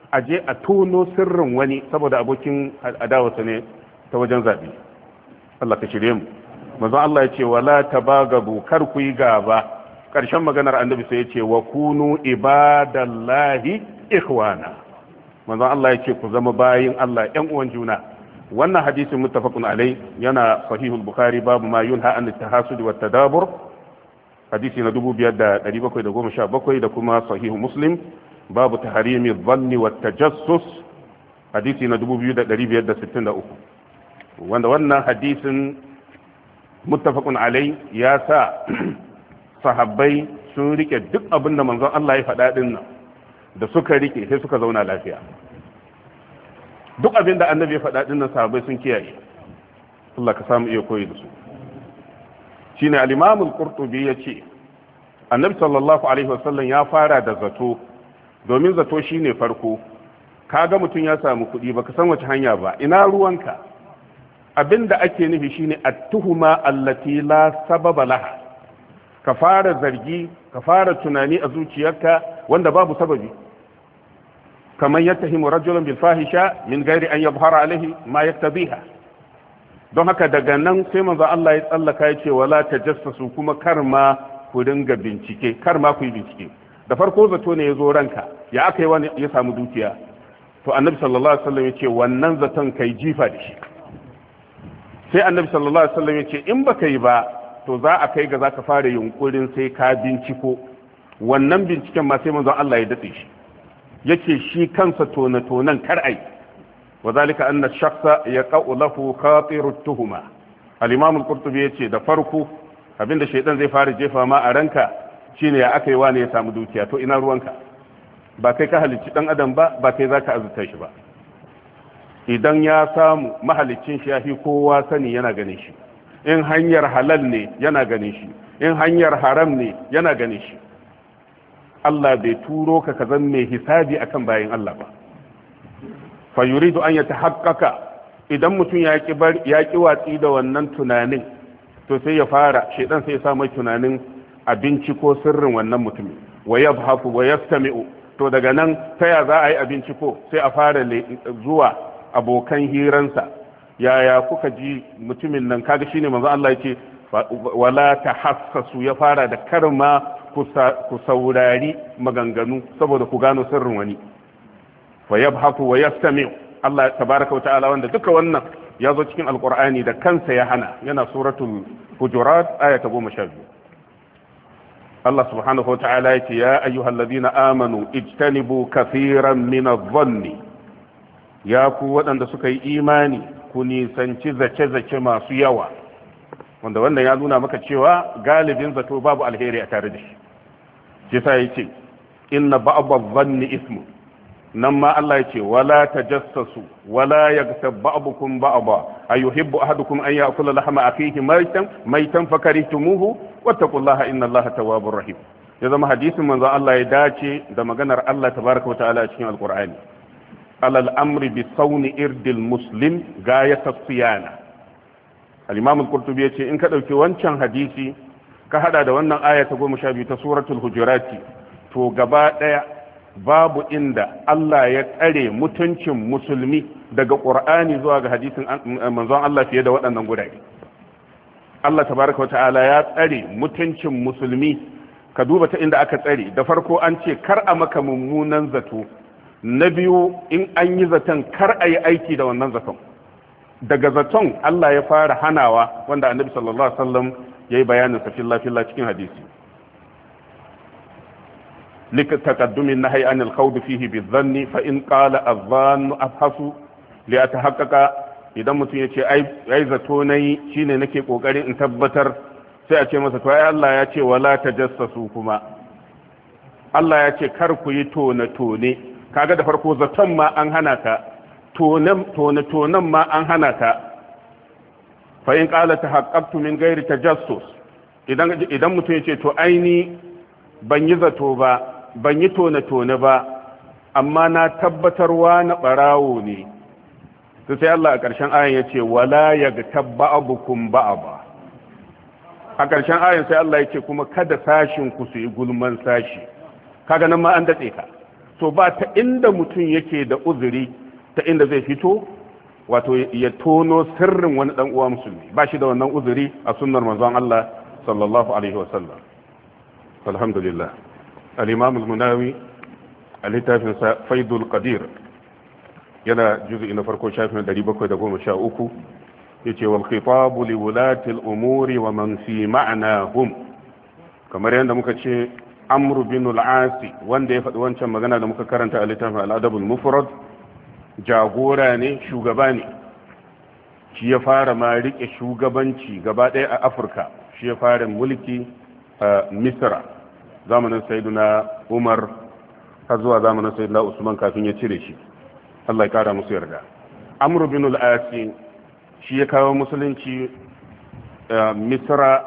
a je a tono sirrin wani saboda abokin adawarsa ne ta wajen zaɓe. Allah ka shirye mu. Manzon Allah ya ce wala tabagabu, kar ku yi gaba. Ƙarshen maganar annabi sai ya ce wa kunu ibadallahi ikhwana. Manzon Allah ya ce ku zama bayin Allah ƴan uwan juna. Wannan hadisin muttafaqun alai yana sahihul bukhari babu ma yunha an tahasud wa tadabur, hadisi na dubu biyar da ɗari bakwai da goma sha bakwai, da kuma sahihu muslim babu taharimi dhanni wa tajassus, hadisi na dubu biyu da ɗari biyar da sittin da uku. Wanda wannan hadisin muttafaqun alai ya sa sahabbai sun rike duk abin da manzon Allah ya faɗa din nan, da suka rike sai suka zauna lafiya. Duk abin da annabi ya faɗa din nan sahabbai sun kiyaye. Allah ka samu iya koyi da su. Shine al-Imam al-Qurtubi yace annabi sallallahu alaihi wasallam ya fara da zato, domin zato shine farko. Kaga mutum ya samu kuɗi baka san wace hanya ba, ina ruwanka? Abinda ake nufi shine at-tuhuma allati la sababa laha. Ka fara zargi, ka fara tunani a zuciyarka wanda babu sababi. Kamar yattahimu rajulan bil fahisha min ghairi an yadhhara alaihi ma yaktabiha. Don haka daga nan sai manzo Allah ya tsallaka ya ce wala tajassasu, kuma kar ma ku dinga bincike, kar ma ku yi bincike. Da farko zato ne ya zo ranka, ya aka yi wani ya samu dukiya. To annabi sallallahu alaihi wasallam ya ce wannan zaton kai jifa da shi. Sai annabi sallallahu alaihi wasallam ya ce in baka yi ba to za a kai ga zaka fara yunkurin sai ka binciko. Wannan binciken ma sai manzo Allah ya datse shi. Yace shi kansa tona tonan kar ai. وذلك أن الشخص يقع له خاطر التهمة. الإمام القرطبي yace da farko abinda shaytan zai fara jefa ma a ranka shine ya akai wani ya samu dukiya, to ina ruwanka? Ba kai ka halicci dan adam ba, ba kai zaka azurta shi ba. Idan ya samu mahalicin shi yafi kowa sani, yana ganin shi. In hanyar halal ne yana ganin shi, in hanyar haram ne yana ganin shi. Allah bai turo ka ka zan mai hisabi akan bayin Allah ba. fa yuridu an yatahaqqaqa, idan mutum ya ki bar ya ki watsi da wannan tunanin, to sai ya fara shedan sai ya sa mai tunanin abinci ko sirrin wannan mutumin, wa yabhafu wa yastami'u. To daga nan ta ya za a yi abinci ko sai a fara zuwa abokan hiransa, yaya kuka ji mutumin nan? Kaga shine manzo Allah yake wala tahassasu, ya fara da karma ku saurari maganganu saboda ku gano sirrin wani. wa yabhaku wa yastami'u. Allah tabaraka wa ta'ala, wanda duka wannan ya zo cikin alqur'ani da kansa ya hana, yana suratul hujurat aya ta goma sha biyu. Allah subhanahu wa ta'ala yace ya ayyuhalladhina amanu ijtanibu kathiran min adh-dhanni, ya ku waɗanda suka yi imani ku nisanci zace-zace masu yawa, wanda wannan ya nuna maka cewa galibin zato babu alheri a tare da shi. Shi sai yace inna ba'd adh-dhanni ismu, nan ma Allah ya ce wala tajassasu wala yaghtab ba'dukum ba'da ayuhibbu ahadukum an ya'kula lahma akhihi maytan maytan fakarihtumuhu wattaqullaha innallaha tawwabur rahim. Ya zama hadisin manzo Allah ya dace da maganar Allah tabaaraka wa ta'ala cikin alqur'ani. Alal amri bi sawni irdil muslim gayat as-siyana. Al-Imam al-Qurtubi ya ce in ka dauki wancan hadisi ka hada da wannan aya ta goma sha biyu ta suratul hujurati, to gaba daya babu inda Allah ya tsare mutuncin musulmi daga Qur'ani zuwa ga hadisin manzon Allah fiye da waɗannan gurare. Allah tabaraka wata'ala ya tsare mutuncin musulmi. Ka duba ta inda aka tsare, da farko an ce kar a maka mummunan zato, na biyu in an yi zaton kar a yi aiki da wannan zaton. Daga zaton Allah ya fara hanawa, wanda annabi sallallahu alaihi wasallam yayi bayanin sa fillah fillah cikin hadisi. لتقدم النهي عن الخوض فيه بالظن فإن قال الظان أبحث لأتحقق. idan mutum ya ce ai zato nayi shine nake kokarin in tabbatar, sai a ce masa to ai Allah ya ce wala tajassasu, kuma Allah ya ce kar ku yi tone tone. Kaga da farko zaton ma an hana ka, tone tone tonen ma an hana ka. fa in qala tahaqqaqtu min ghairi tajassus, idan idan mutum ya ce to ai ni ban yi zato ba, ban yi tone-tone ba, amma na tabbatarwa na ɓarawo ne, to sai Allah a ƙarshen ayan ya ce wala ya ga tabba abukun ba'a ba. A ƙarshen ayan sai Allah ya ce kuma kada sashin ku su yi gulman sashi. Kaga nan ma an datse ka, to ba ta inda mutum yake da uzuri ta inda zai fito wato ya tono sirrin wani dan uwa musulmi ba shi da wannan uzuri a sunnar manzon Allah sallallahu alaihi wasallam. alhamdulillah al-imam al-munawi a littafin sa faidul qadir yana juz'i na farko shafin ɗari bakwai goma sha uku yace wal khitabu li wulati al-umuri wa man fi ma'nahum, kamar yadda muka ce amru bin al-asi wanda ya faɗi wancan magana da muka karanta a littafin al-adab al-mufrad jagora ne, shugaba ne, shi ya fara ma rike shugabanci gaba ɗaya a Afirka, shi ya fara mulki a Misra zamanin sayyiduna Umar har zuwa zamanin sayyiduna Usman kafin ya cire shi, Allah ya kara musu yarda. Amr bin al-Asi shi ya kawo musulunci Misra,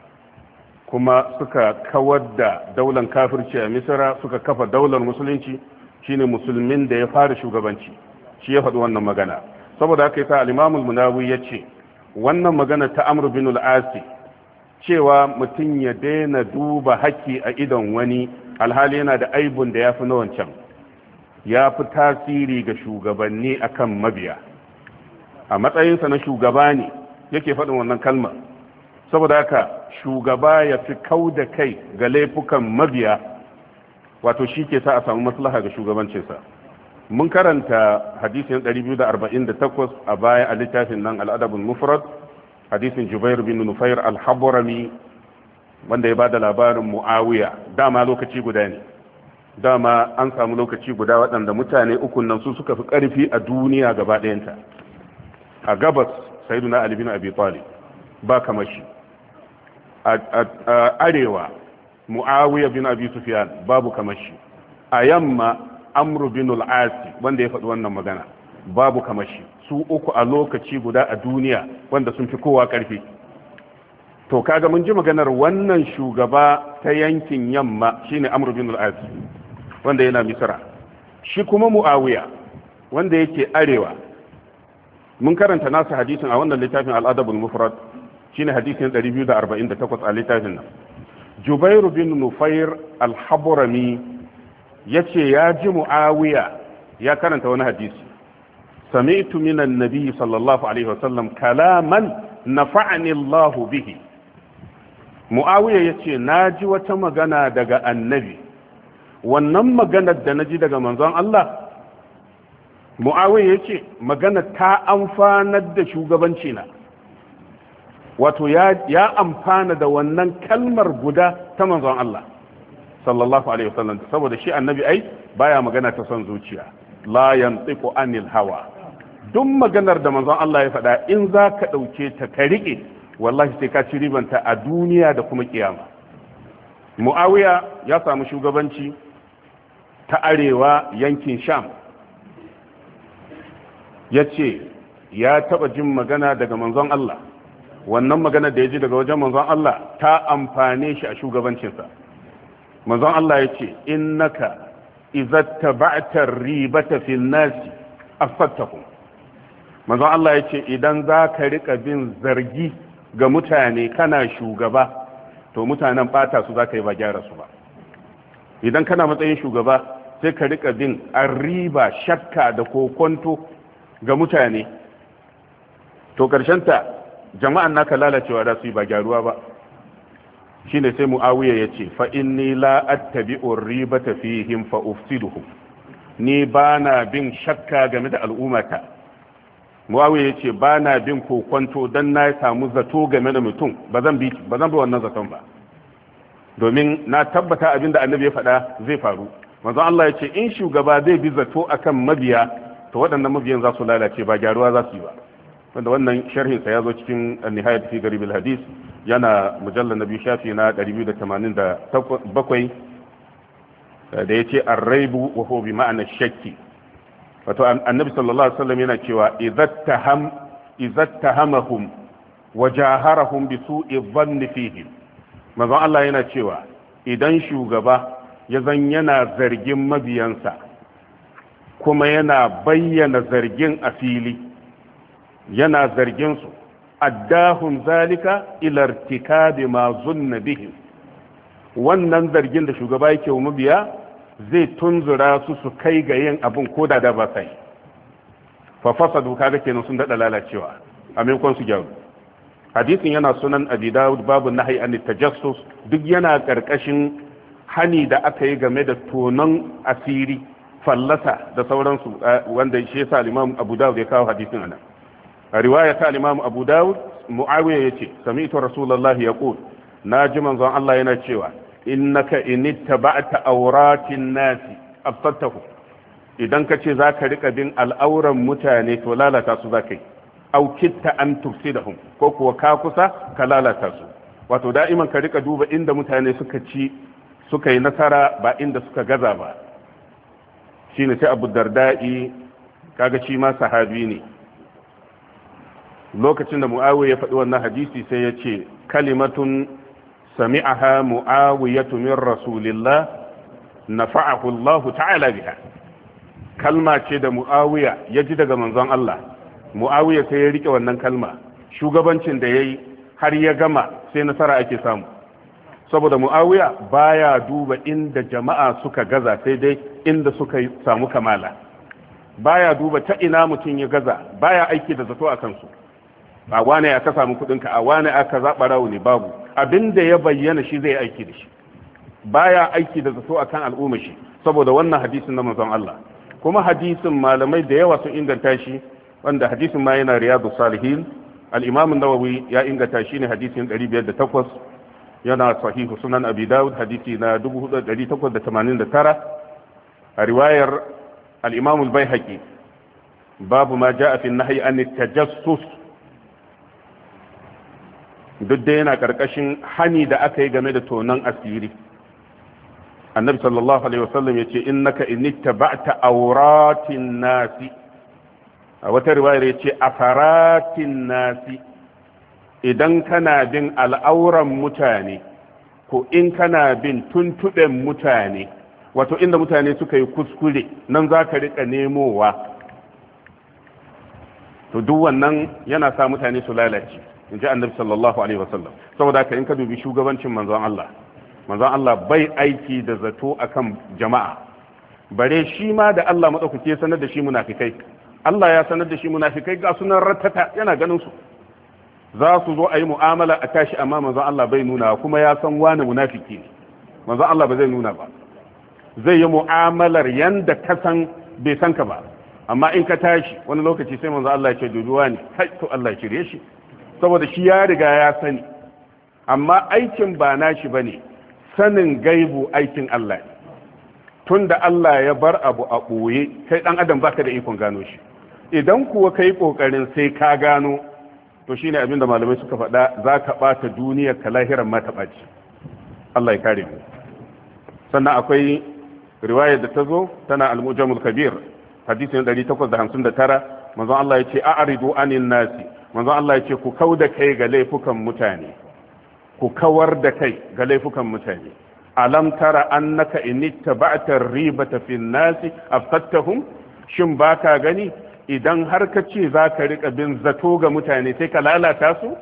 kuma suka kawar da daular kafirci a Misra, suka kafa daular musulunci, shine musulmin da ya fara shugabanci, shi ya faɗi wannan magana. Saboda haka yasa al-Imam al-Munawi yace wannan magana ta Amr bin al-Asi cewa mutum ya daina duba haƙƙi a idon wani alhali yana da aibun da yafi na wancan, ya fi tasiri ga shugabanni akan mabiya. A matsayinsa na shugaba ne yake faɗin wannan kalma, saboda haka shugaba ya fi kau da kai ga laifukan mabiya, wato shi ke sa a samu maslaha ga shugabancinsa. Mun karanta hadisin ɗari biyu da arba'in da takwas a baya a littafin nan al'adabul mufrad, hadisin Jubair bin Nufair al-Habrami wanda ya bada labarin Muawiya. Dama lokaci guda ne, dama an samu lokaci guda waɗanda mutane uku nan su suka fi ƙarfi a duniya gaba ɗayanta. A gabas sayyiduna Ali bin Abi Talib ba kamar shi, a arewa Muawiya bin Abi Sufyan babu kamar shi, a yamma Amr bin al-Asi wanda ya faɗi wannan magana babu kamar shi. Su uku a lokaci guda a duniya wanda sun fi kowa ƙarfi. To kaga mun ji maganar wannan shugaba ta yankin yamma shine Amr bin al-Asi wanda yana Misra, shi kuma Muawiya wanda yake arewa. Mun karanta nasu hadisin a wannan littafin al-Adab al-Mufrad, shine hadisin ɗari biyu da arba'in da takwas a littafin nan. Jubair bin Nufair al-Habrami yace ya ji Muawiya ya karanta wani hadisi, sami'tu minan nabiy sallallahu alaihi wasallam kalaman nafa'ani Allah bihi. Muawiya yace naji wata magana daga annabi, wannan maganar da naji daga manzon Allah, Muawiya yace magana ta amfanar da shugabanci na, wato ya ya amfana da wannan kalmar guda ta manzon Allah sallallahu alaihi wasallam, saboda shi annabi ai baya magana ta son zuciya, la yantiqu anil hawa. Duk maganar da manzon Allah ya faɗa in za ka ɗauke ta ka riƙe, wallahi sai ka ci ribanta a duniya da kuma kiyama. Muawiya ya samu shugabanci ta arewa yankin Sham, ya ce ya taɓa jin magana daga manzon Allah, wannan magana da ya ji daga wajen manzon Allah ta amfane shi a shugabancinsa. Manzon Allah ya ce innaka idza taba'ta ribata fil nasi afattahum. Manzon Allah ya ce idan za ka rika bin zargi ga mutane kana shugaba, to mutanen bata su za ka yi ba gyara su ba. Idan kana matsayin shugaba sai ka rika bin arriba, shakka da kokonto ga mutane, to ta jama'an naka lalacewa da su yi ba gyaruwa ba. Shine sai Muawiya ya ce fa inni la attabi'u ribata fihim fa ufsiduhum, ni bana bin shakka game da al'ummata. Muawiya ya ce bana bin kokonto dan na samu zato game da mutum, ba zan bi ba zan bi wannan zaton ba, domin na tabbata abin da annabi ya faɗa zai faru. Manzon Allah ya ce in shugaba zai bi zato akan mabiya, to waɗannan mabiyan za su lalace ba gyaruwa za su yi ba. Wanda wannan sharhin sa ya zo cikin an-nihayat fi garib al-hadith, yana mujallal nabi shafi na ɗari biyu da tamanin da bakwai, da yace ar-raibu wa huwa bi ma'ana shakki. Wato annabi sallallahu alaihi wasallam yana cewa idzattaham idzattahamahum wa jaharahum bi su'i dhanni fihim. Manzon Allah yana cewa idan shugaba ya zan yana zargin mabiyansa kuma yana bayyana zargin a fili, yana zargin su, addahum zalika ila irtikabi ma zunna bihim. Wannan zargin da shugaba yake wa mabiya zai tunzura su su kai ga yin abin ko da da ba sai fa fasadu kaga kenan sun dada lalacewa a maimakon su gyaru. hadisin yana sunan abi dawud babu nahyi an tajassus, duk yana karkashin hani da aka yi game da tonon asiri, fallasa da sauransu, wanda shi yasa al-imam abu dawud ya kawo hadisin anan. a riwaya ta al-imam abu dawud muawiya yace sami'tu rasulullahi yaqul, naji manzon Allah yana cewa innaka inittaba'ta awratin nasi afsatahu, idan kace zaka rika bin al'auran mutane to lalata su zakai, aw kitta an tufsidahum, ko kuwa ka kusa ka lalata su. wato da'iman ka rika duba inda mutane suka ci suka yi nasara ba inda suka gaza ba. shine sai Abu Darda'i, kaga shi ma sahabi ne, lokacin da Muawiya ya faɗi wannan hadisi sai ya ce kalimatun sami'aha Muawiyatu min Rasulillah nafa'ahu Allah ta'ala biha, kalma ce da Muawiya ya ji daga manzon Allah. Muawiya sai ya rike wannan kalma, shugabancin da yayi har ya gama sai nasara ake samu, saboda Muawiya baya duba inda jama'a suka gaza, sai dai inda suka samu kamala. baya duba ta ina mutum ya gaza, baya aiki da zato a kansu. a wane aka samu kudinka, a wane aka zaɓa rauni, babu abinda ya bayyana shi zai aiki da shi, baya aiki da zato akan al'umma shi, saboda wannan hadisin na manzon Allah. kuma hadisin malamai da yawa sun inganta shi, wanda hadisin ma yana riyadu salihin. al-imam an-nawawi ya inganta shi ne hadisin ɗari biyar da takwas, yana sahihu sunan abi dawud hadisi na dubu hudu da ɗari takwas da tamanin da tara. a riwayar al-imam al-baihaqi babu ma ja'a fi an-nahyi an at-tajassus, duk da yana karkashin hani da aka yi game da tonon asiri. annabi sallallahu alaihi wasallam yace innaka inittaba'ta awratin nasi, a wata riwayar yace afaratin nasi, idan kana bin al'auran mutane ko in kana bin tuntuɓen mutane, wato inda mutane suka yi kuskure nan za ka riƙa nemowa, to duk wannan yana sa mutane su lalace, in ji annabi sallallahu alaihi wasallam. saboda haka in ka dubi shugabancin manzon Allah, manzon Allah bai aiki da zato akan jama'a, bare shi ma da Allah madaukake ya sanar da shi munafikai. Allah ya sanar da shi munafikai ga sunan ratata yana ganin su, za su zo a yi mu'amala a tashi, amma manzon Allah bai nuna, kuma ya san wani munafiki ne, manzon Allah ba zai nuna ba, zai yi mu'amalar yanda ka san bai san ka ba, amma in ka tashi wani lokaci sai manzon Allah ya ce duduwa ne, kai to Allah ya shirye shi, saboda shi ya riga ya sani, amma aikin ba nashi bane, sanin gaibu aikin Allah ne. tunda Allah ya bar abu a ɓoye, kai ɗan adam baka da ikon gano shi. idan kuwa kai ƙoƙarin sai ka gano, to shine abin da malamai suka faɗa, za ka ɓata duniyar ka lahiran ma ta ɓaci. Allah ya kare mu. sannan akwai riwayar da ta zo tana al-mujamul kabir hadisin ɗari takwas da hamsin da tara, manzon Allah ya ce a'ridu anin nasi, manzon Allah ya ce ku kauda kai ga laifukan mutane, ku kawar da kai ga laifukan mutane. alam tara annaka inittaba'ta ar-ribata fi an-nasi afsattahum, shin baka gani idan har ka ce zaka rika bin zato ga mutane sai ka lalata su.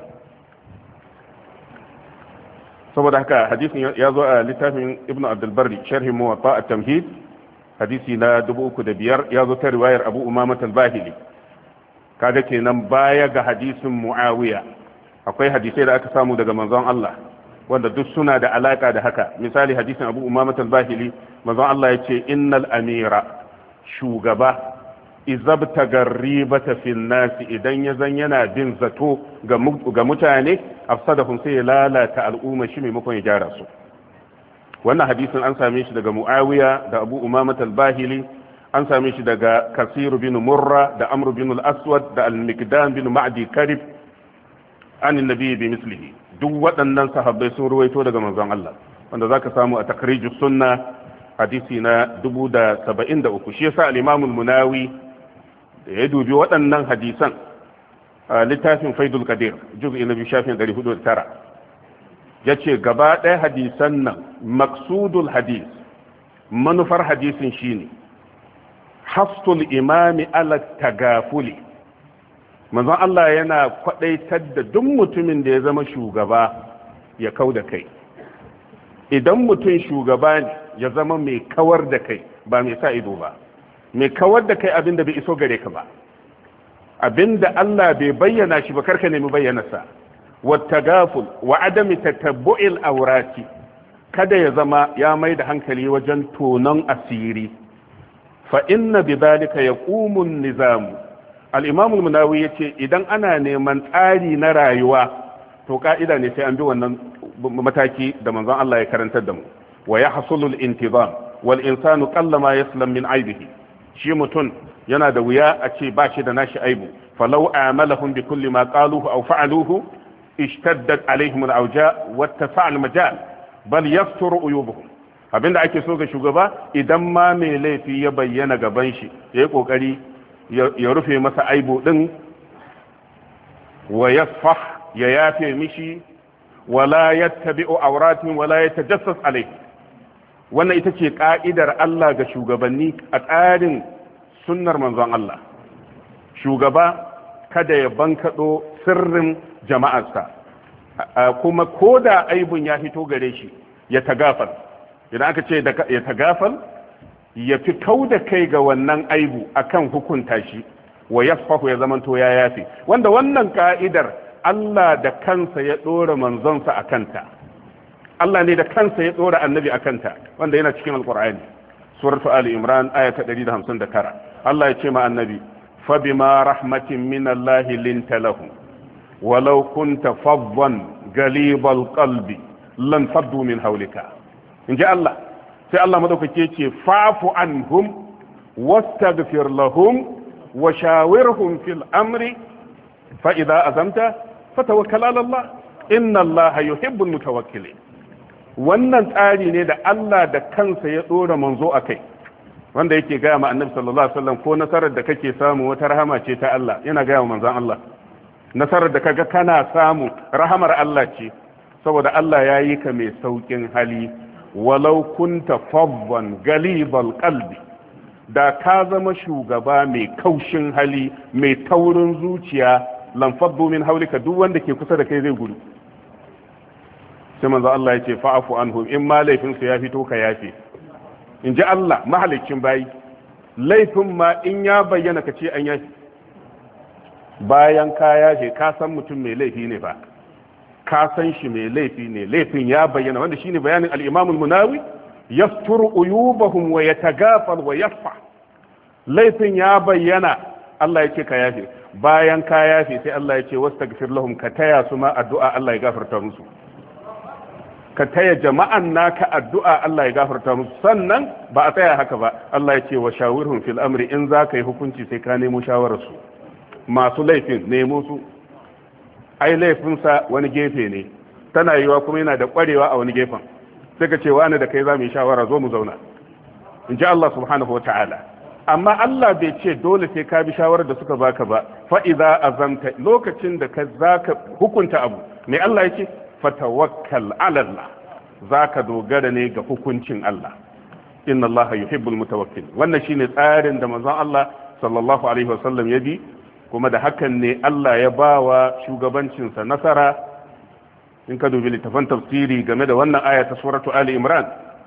saboda haka hadisin ya zo a littafin ibnu abdul barri sharhi muwatta at-tamhid hadisi na dubu uku da biyar, ya zo ta riwayar abu umama al-bahili. kaga kenan baya ga hadisin muawiya akwai hadisai da aka samu daga manzon Allah wanda duk suna da alaka da haka. misali hadisin abu umama al-bahili, manzon Allah ya ce innal amira, shugaba, izabtaga ribata fi nasi, idan ya zan yana bin zato ga mutane, afsadahum, sai ya lalata al'umma shi maimakon ya gyara su. wannan hadisin an same shi daga muawiya da abu umama al-bahili, an same shi daga kasir bin murra da amr bin al-aswad da al-miqdam bin ma'di karib an annabi bi mislihi. duk waɗannan sahabbai sun ruwaito daga manzon Allah, wanda zaka samu a takrijus sunna hadisi na dubu da saba'in da uku. shi yasa al-imam al-munawi da ya dubi waɗannan hadisan a littafin faidul qadir juz'i na biyu shafin ɗari hudu da tara, ya ce gaba ɗaya hadisan nan maksudul hadis, manufar hadisin shine hastul imami ala tagafuli. manzon Allah yana kwadaitar da duk mutumin da ya zama shugaba ya kau da kai. idan mutum shugaba ne ya zama mai kawar da kai ba mai sa ido ba. Mai kawar da kai abinda bai iso gare ka ba, abinda Allah bai bayyana shi ba karka nemi bayyanarsa. Wattagaful wa adami tatabbu'il awrati, kada ya zama ya mai da hankali wajen tonon asiri. Fa inna bidhalika yaqumu an-nizam. Al-Imam al-Munawi yace idan ana neman tsari na rayuwa to ka'ida ne sai an bi wannan mataki da manzon Allah ya karantar da mu. Wa yahsulu al-intizam wal insanu qallama yaslam min aibihi. Shi mutun yana da wuya a ce ba shi da nashi aibu. Falau amalahum bi kulli ma qaluhu aw fa'aluhu ishtaddat alaihim al-awja wattasa'a al-majal bal yasturu uyubuhum. Abinda ake so ga shugaba idan ma mai laifi ya bayyana gaban shi yayi kokari ya rufe masa aibu din, wa yasfah ya yafe mishi, wala yattabi'u awratin wala yatajassas alayhi. Wannan ita ce ka'idar Allah ga shugabanni a tsarin sunnar manzon Allah. Shugaba kada ya bankado sirrin jama'arsa, kuma koda aibun ya fito gare shi ya tagafal. Idan aka ce ya tagafal, ya fi kau da kai ga wannan aibu akan hukunta shi, wa yasfahu ya zamanto ya yafe. Wanda wannan ka'idar Allah da kansa ya dora manzonsa a kanta. Allah ne da kansa ya dora annabi a kanta, wanda yana cikin alqur'ani. Suratu Ali Imran aya ta ɗari da hamsin da tara. Allah ya ce ma annabi, fa bima rahmatin min Allah linta lahum walau kunta faddan galibal qalbi lan faddu min hawlika. Inji Allah, sai Allah madaukake ce fa'fu anhum wastaghfir lahum wa shawirhum fil amri fa idza azamta fatawakkal ala Allah inna Allah yuhibbul mutawakkilin. Wannan tsari ne da Allah da kansa ya dora manzo akai, wanda yake gaya ma annabi sallallahu alaihi wasallam ko nasarar da kake samu wata rahama ce ta Allah. Yana gaya ma manzon Allah nasarar da kaga kana samu rahamar Allah ce, saboda Allah ya yi ka mai saukin hali. Walau kunta faddan galibal qalbi, da ka zama shugaba mai kaushin hali mai taurin zuciya, lan faddu min haulika, duk wanda ke kusa da kai zai gudu. Sai manzo Allah ya ce fa'fu anhum, in ma laifin su ya fito ka yafe. In ji Allah mahalicin bayi, laifin ma in ya bayyana ka ce an yafe. Bayan ka yafe ka san mutum mai laifi ne ba, ka san shi mai laifi ne, laifin ya bayyana, wanda shine bayanin al-Imam al-Munawi, yasturu uyubahum wa yatagafal wa yasfa. Laifin ya bayyana, Allah yake ka yafe. Bayan ka yafe sai Allah yake wastaghfir lahum, ka taya su ma addu'a Allah ya gafarta musu. Ka taya jama'an naka addu'a Allah ya gafarta musu. Sannan ba a tsaya haka ba, Allah yake wa shawirhum fil amri, in za ka yi hukunci sai ka nemo shawararsu. Masu laifin nemo su. Ai laifinsa wani gefe ne, tana yiwa kuma yana da kwarewa a wani gefen, sai ka ce wani da kai za mu yi shawara, zo mu zauna. In ji Allah subhanahu wa ta'ala. Amma Allah bai ce dole sai ka bi shawarar da suka baka ba. Fa'iza azamta, lokacin da ka zaka hukunta abu, mai Allah yake fatawakkal ala Allah, zaka dogara ne ga hukuncin Allah. Inna Allah yuhibbul mutawakkil. Wannan shine tsarin da manzon Allah sallallahu alaihi wasallam ya bi, kuma da hakan ne Allah ya bawa shugabancinsa nasara. In ka dubi littafin tafsiri game da wannan aya ta suratu Ali Imran,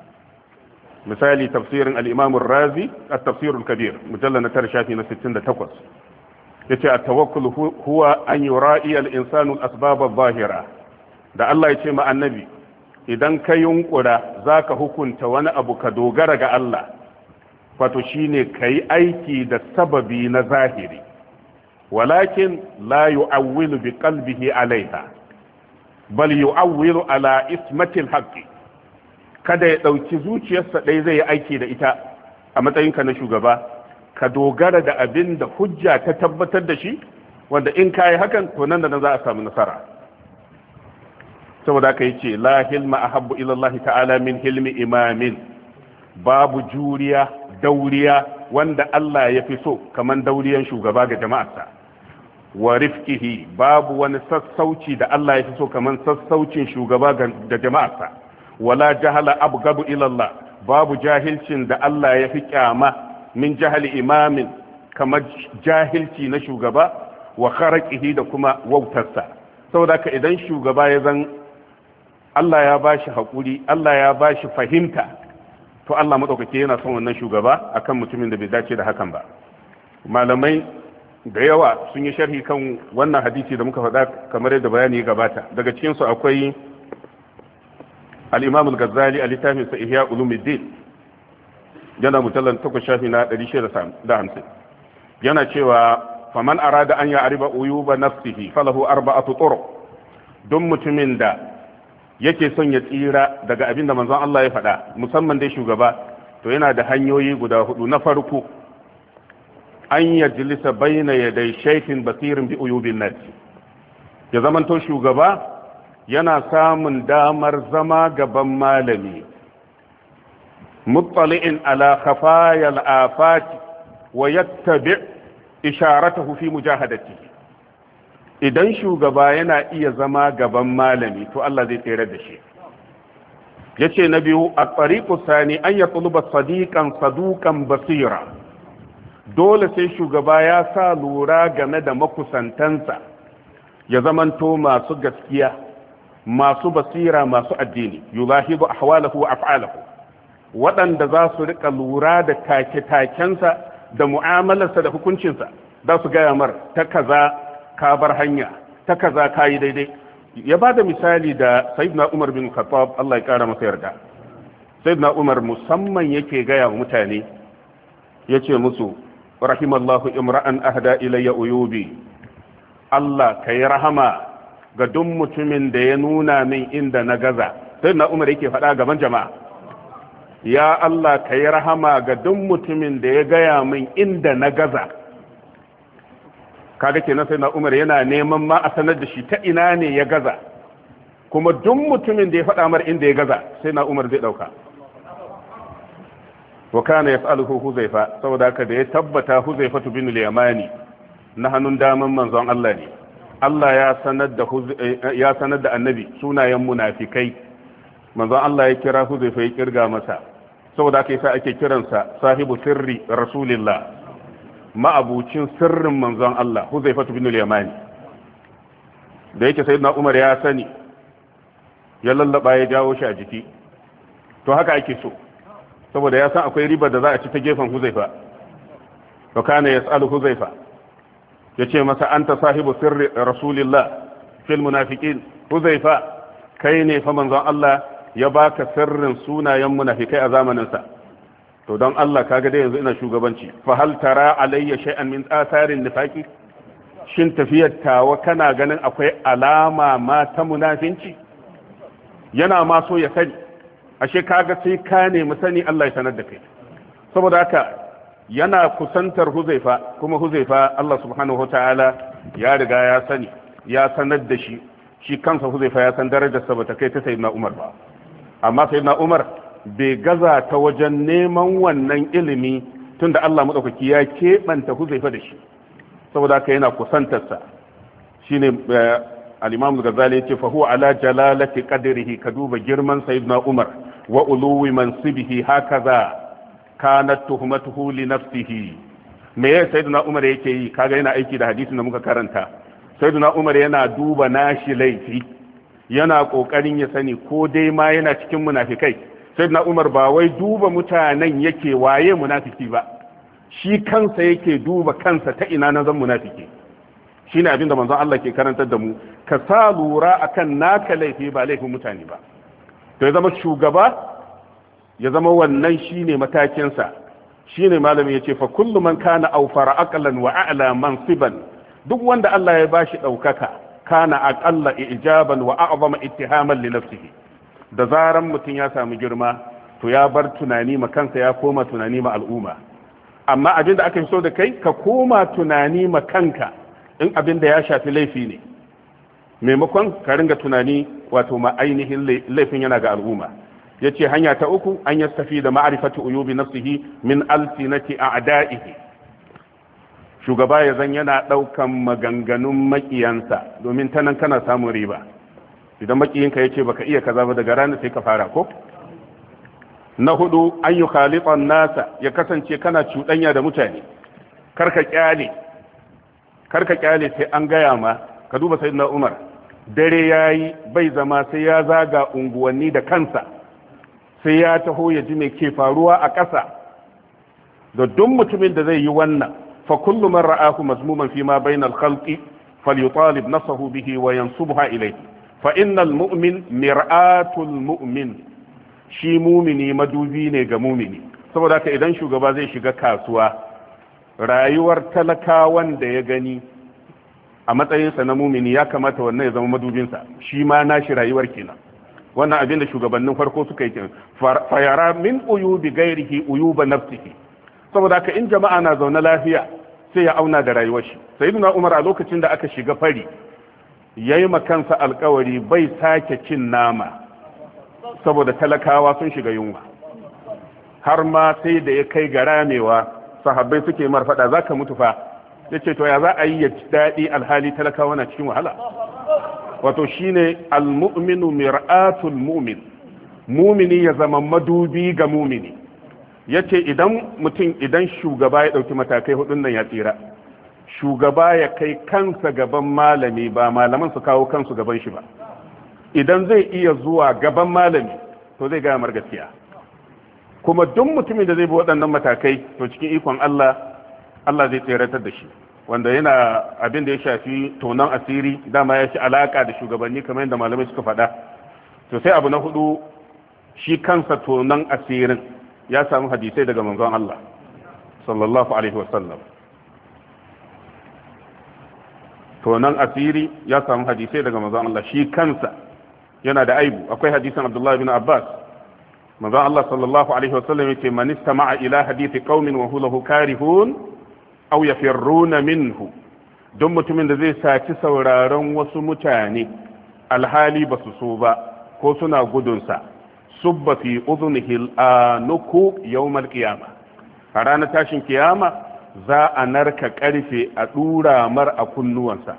misali tafsirin al-Imam ar-Razi at-Tafsir al-Kabir mujallal na tara shafi na sittin da takwas, yace at-tawakkul huwa an yura'i al-insanu al-asbab adh-dhahira. Da Allah yace ma annabi, idan ka yunkura zaka hukunta wani abu ka dogara ga Allah, wato shine kai aiki da sababi na zahiri, walakin la yu'awwilu bi qalbihi alaiha bal yu'awwilu ala ismatil haqqi. Kada ya dauki zuciyarsa dai zai yi aiki da ita a matsayinka na shugaba, ka dogara da abin da hujja ta tabbatar da shi, wanda in kai hakan to nan da nan za a samu nasara. Saboda haka yace la hilma ahabbu ila Allah ta'ala min hilmi imamin. Babu juriya, dauriya wanda Allah ya fi so kaman dauriyan shugaba ga jama'arsa. Wa rifqihi, babu wani sassauci da Allah ya fi so kaman sassaucin shugaba ga jama'arsa. Wala jahala abgadu ila Allah, babu jahilcin da Allah ya fi kyama min jahali imamin kamar jahilci na shugaba, wa kharaqihi da kuma wautarsa. Saboda ka idan shugaba ya zan Allah ya bashi hakuri, Allah ya bashi fahimta, to Allah madaukake yana son wannan shugaba akan mutumin da bai dace da hakan ba. Malamai da yawa sun yi sharhi kan wannan hadisi da muka faɗa kamar yadda bayani ya gabata. Daga cikin su akwai al-Imam al-Ghazali a littafin sa Ihya Ulumuddin yana mutallan takwas shafi na ɗari shida da hamsin, yana cewa faman arada an ya ariba uyuba nafsihi falahu arba'atu turuq. don mutumin da yake son ya tsira daga abin da manzon Allah ya faɗa musamman dai shugaba, to yana da hanyoyi guda hudu. Na farko an yajlisa bayna yaday shaytin basirin bi uyubin nas, ya zamanto shugaba yana samun damar zama gaban malami muttali'in ala khafayal afati wa yattabi' isharatahu fi mujahadatihi. idan shugaba yana iya zama gaban malami to Allah zai tsere da shi. yace na biyu at-tariqu sani an yatluba sadiqan saduqan basira, dole sai shugaba ya sa lura game da makusantansa ya zamanto masu gaskiya, masu basira, masu addini, yulahidu ahwalahu wa af'alahu, waɗanda za su rika lura da take-takensa da mu'amalarsa da hukuncinsa, za su gaya mar ta kaza ka bar hanya, ta kaza ka yi daidai. Ya ba da misali da Sayyidina Umar bin Khattab, Allah ya kara masa yarda. Sayyidina Umar musamman yake gaya wa mutane, ya ce musu rahimallahu imra'an ahda ilayya uyubi, Allah ka yi rahama ga duk mutumin da ya nuna min inda na gaza. Sayyidina Umar yake faɗa gaban jama'a, ya Allah ka yi rahama ga duk mutumin da ya gaya min inda na gaza. kaga kenan sai na Umar yana neman ma a sanar da shi ta ina ne ya gaza, kuma duk mutumin da ya faɗa mar inda ya gaza sai na Umar zai ɗauka. wa kana yas'aluhu Huzaifa, saboda haka da ya tabbata Huzaifa bin al-Yamani na hannun daman manzon Allah ne, Allah ya sanar da ya sanar da annabi sunayen munafikai, manzon Allah ya kira Huzaifa ya kirga masa, saboda haka yasa ake kiransa sahibu sirri rasulillah, ma'abucin sirrin manzon Allah Huzaifa bin al-Yamani. da yake sayyidina Umar ya sani, ya lallaba ya jawo shi a jiki, to haka ake so, saboda ya san akwai riba da za a ci ta gefen Huzaifa. to kana yas'alu Huzaifa, yace masa anta sahibu sirri rasulillah fil munafiqin. Huzaifa, kai ne fa manzon Allah ya baka sirrin sunayen munafikai a zamanin sa. to don Allah kaga dai yanzu ina shugabanci, fa hal tara alayya shay'an min atharin nifaqi, shin tafiyar tawa kana ganin akwai alama ma ta munafinci? yana ma so ya sani, ashe kaga sai ka nemi sani Allah ya sanar da kai. saboda haka yana kusantar Huzaifa, kuma Huzaifa Allah subhanahu wataala ya riga ya sani, ya sanar da shi, shi kansa Huzaifa ya san darajarsa bata kai ta sayyidina Umar ba, amma sayyidina Umar bai gaza ta wajen neman wannan ilimi, tunda Allah madaukaki ya keɓanta Huzaifa da shi, saboda haka yana kusantarsa. shine al-Imam al-Ghazali yace fa huwa ala jalalati qadrihi, ka duba girman sayyidina Umar wa uluwi mansibihi, hakaza kanat tuhmatuhu li nafsihi. me ya sayyidina Umar yake yi? kaga yana aiki da hadisin da muka karanta. sayyidina Umar yana duba nashi laifi, yana kokarin ya sani ko dai ma yana cikin munafikai. sayyidina Umar ba wai duba mutanen yake waye munafiki ba, shi kansa yake duba kansa ta ina na zan munafiki. shine abinda manzon Allah ke karantar da mu, ka sa lura akan naka laifi ba laifin mutane ba. to ya zama shugaba, ya zama wannan shine matakin sa. shine malami yace fa kullu man kana awfara aqlan wa a'la mansiban, duk wanda Allah ya bashi daukaka, kana aqalla ijaban wa a'zama ittihaman li nafsihi. da zaran mutum ya samu girma, to ya bar tunani ma kansa, ya koma tunani ma al'umma. amma abinda aka fi so da kai, ka koma tunani ma kanka in abinda ya shafi laifi ne, maimakon ka ringa tunani wato ma ainihin laifin yana ga al'umma. yace hanya ta uku an yastafi da ma'rifatu uyubi nafsihi min alsinati a'da'ihi, shugaba ya zan yana daukan maganganun makiyansa, domin ta nan kana samun riba. idan makiyinka yace baka iya kaza ba, daga ranar sai ka fara ko. na hudu an yi khalitan nasa, ya kasance kana cuɗanya da mutane, karka kyale karka kyale sai an gaya ma. ka duba sayyidina Umar, dare yayi bai zama sai ya zaga unguwanni da kansa, sai ya taho ya ji me ke faruwa a ƙasa. da duk mutumin da zai yi wannan fa kullu man ra'ahu mazmuman fi ma bainal khalqi falyutalib nafsahu bihi wa yansubha ilayhi fa innal mu'min mir'atul mu'min shi mumini madubi ne ga mumini. saboda haka idan shugaba zai shiga kasuwa rayuwar talakawan da ya gani a matsayinsa na mumini ya kamata wannan ya zama madubinsa shi ma nashi rayuwar kenan. wannan abin da shugabannin farko suka yi kenan fayara min uyubi gairihi uyuba nafsihi. saboda haka in jama'a na zaune lafiya sai ya auna da rayuwar shi. sayyidina umar a lokacin da aka shiga fari yayi makansa alkawari bai sake cin nama saboda talakawa sun shiga yunwa, har ma sai da ya kai ga ramewa sahabbai suke marfada zaka mutu fa yace to ya za a yi ya daɗi alhali talakawa na cikin wahala. wato shine almu'minu mir'atul mu'min, mumini ya zama madubi ga mumini. yace idan mutum idan shugaba ya dauki matakai hudun nan ya tsira. shugaba ya kai kansa gaban malami ba malaman su kawo kansu gaban shi ba. idan zai iya zuwa gaban malami to zai gaya mar gaskiya. kuma duk mutumin da zai bi waɗannan matakai to cikin ikon Allah Allah zai tseratar da shi. wanda yana abin da ya shafi tonon asiri dama ya shi alaka da shugabanni kamar yadda malamai suka faɗa. to sai abu na hudu shi kansa tonon asirin ya samu hadisai daga manzon Allah sallallahu alaihi wasallam. tonon asiri ya samu hadisai daga manzon Allah shi kansa yana da aibu. akwai hadisin Abdullah ibn Abbas manzon Allah sallallahu alaihi wasallam yace man istama'a ila hadithi qaumin wa huwa lahu karihun aw yafirruna minhu. don mutumin da zai saci sauraron wasu mutane alhali ba su so ba ko suna gudunsa subba fi udhunihi al-anuku yawm al-qiyamah. a ranar tashin kiyama za a narka karfe a dura mar a kunnuwansa.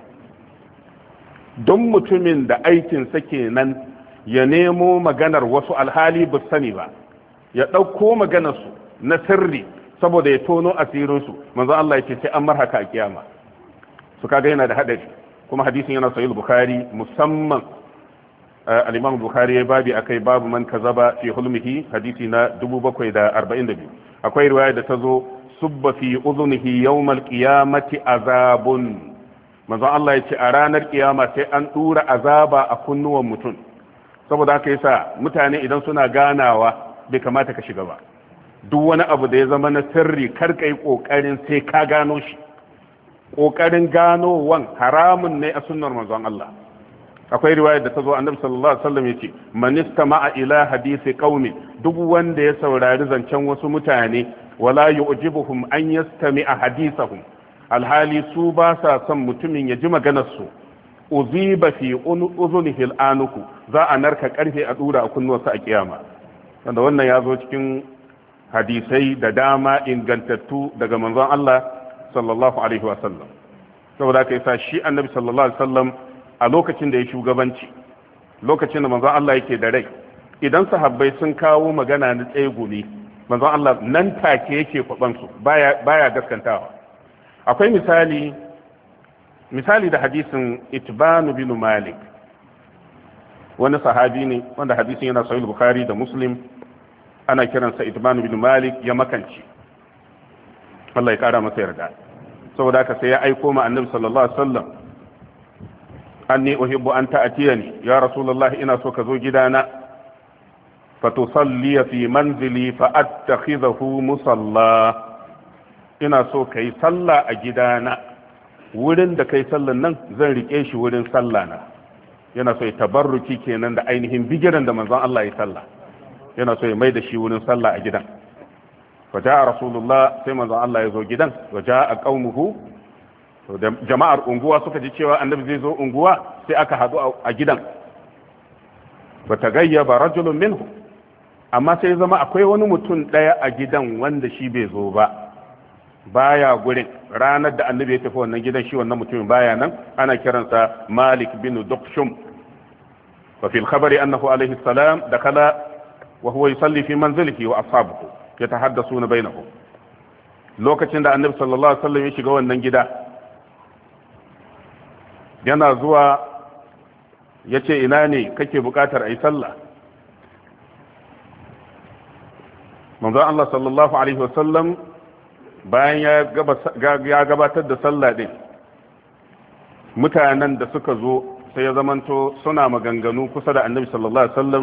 don mutumin da aikinsa kenan ya nemo maganar wasu alhali ba sani ba ya ɗauko maganarsu na sirri saboda ya tono asirinsu manzo Allah yake sai an marhaka a kiyama. su kaga yana da hadari kuma hadisin yana sahih bukhari musamman al-imam bukhari ya babi akai babu man kazaba fi hulmihi hadisi na dubu bakwai da arba'in da biyu. akwai riwaya da tazo subba fi udhunihi yawm al-qiyamati azabun. manzo Allah yace a ranar kiyama sai an dura azaba a kunnuwan mutum. saboda haka yasa mutane idan suna ganawa bai kamata ka shiga ba. duk wani abu da ya zama na sirri kar kai kokarin sai ka gano shi. kokarin ganowan haramun ne a sunnar manzon Allah. akwai riwaya da ta zo annabi sallallahu alaihi wasallam yace man istama'a ila hadisi qaumi, duk wanda ya saurari zancen wasu mutane wala yu'jibuhum an yastami'a hadisahum alhali su ba sa son mutumin ya ji maganar su uziba fi uzunihi al'anuku, za a narka karfe a dura a kunnuwarsa a kiyama. wanda wannan ya zo cikin hadisai da dama ingantattu daga manzon Allah sallallahu alaihi wasallam. saboda haka yasa shi annabi sallallahu alaihi wasallam a lokacin da ya shugabanci, lokacin da manzon Allah yake da rai, idan sahabbai sun kawo magana na tsegumi manzon Allah nan take yake kwaban su baya baya gaskantawa. akwai misali misali da hadisin Itban bin Malik, wani sahabi ne wanda hadisin yana sahih Bukhari da Muslim. ana kiransa Itban bin Malik ya makanci, Allah ya kara masa yarda. saboda haka sai ya aiko ma annabi sallallahu alaihi wasallam anni uhibbu an ta'tiyani ya rasulullah, ina so ka zo gidana fa tusalli fi manzili fa attakhidhu musalla. ina so kai sallah a gidana, wurin da kai sallan nan zan rike shi wurin sallah na. yana so ya tabarruki kenan da ainihin bigiran da manzon Allah ya sallah, yana so ya mai da shi wurin sallah a gidan. fa ja'a rasulullah, sai manzon Allah ya zo gidan. wa ja'a qaumuhu, jama'ar unguwa suka ji cewa annabi zai zo unguwa, sai aka hadu a gidan. wa tagayyaba rajulun minhu, amma sai zama akwai wani mutum daya a gidan wanda shi bai zo ba, baya gurin. ranar da annabi ya tafi wannan gidan shi wannan mutumin baya nan. ana kiransa Malik bin Duqshum. wa fil khabari annahu alayhi salam dakala wa huwa yusalli fi manzilihi wa ashabuhu yatahaddathuna bainahum. lokacin da annabi sallallahu alaihi wasallam ya shiga wannan gida, yana zuwa yace ina ne kake bukatar ayi sallah. manzon Allah sallallahu alaihi wasallam bayan ya gabatar da sallah din mutanen da suka zo sai ya zamanto suna maganganu kusa da annabi sallallahu alaihi wasallam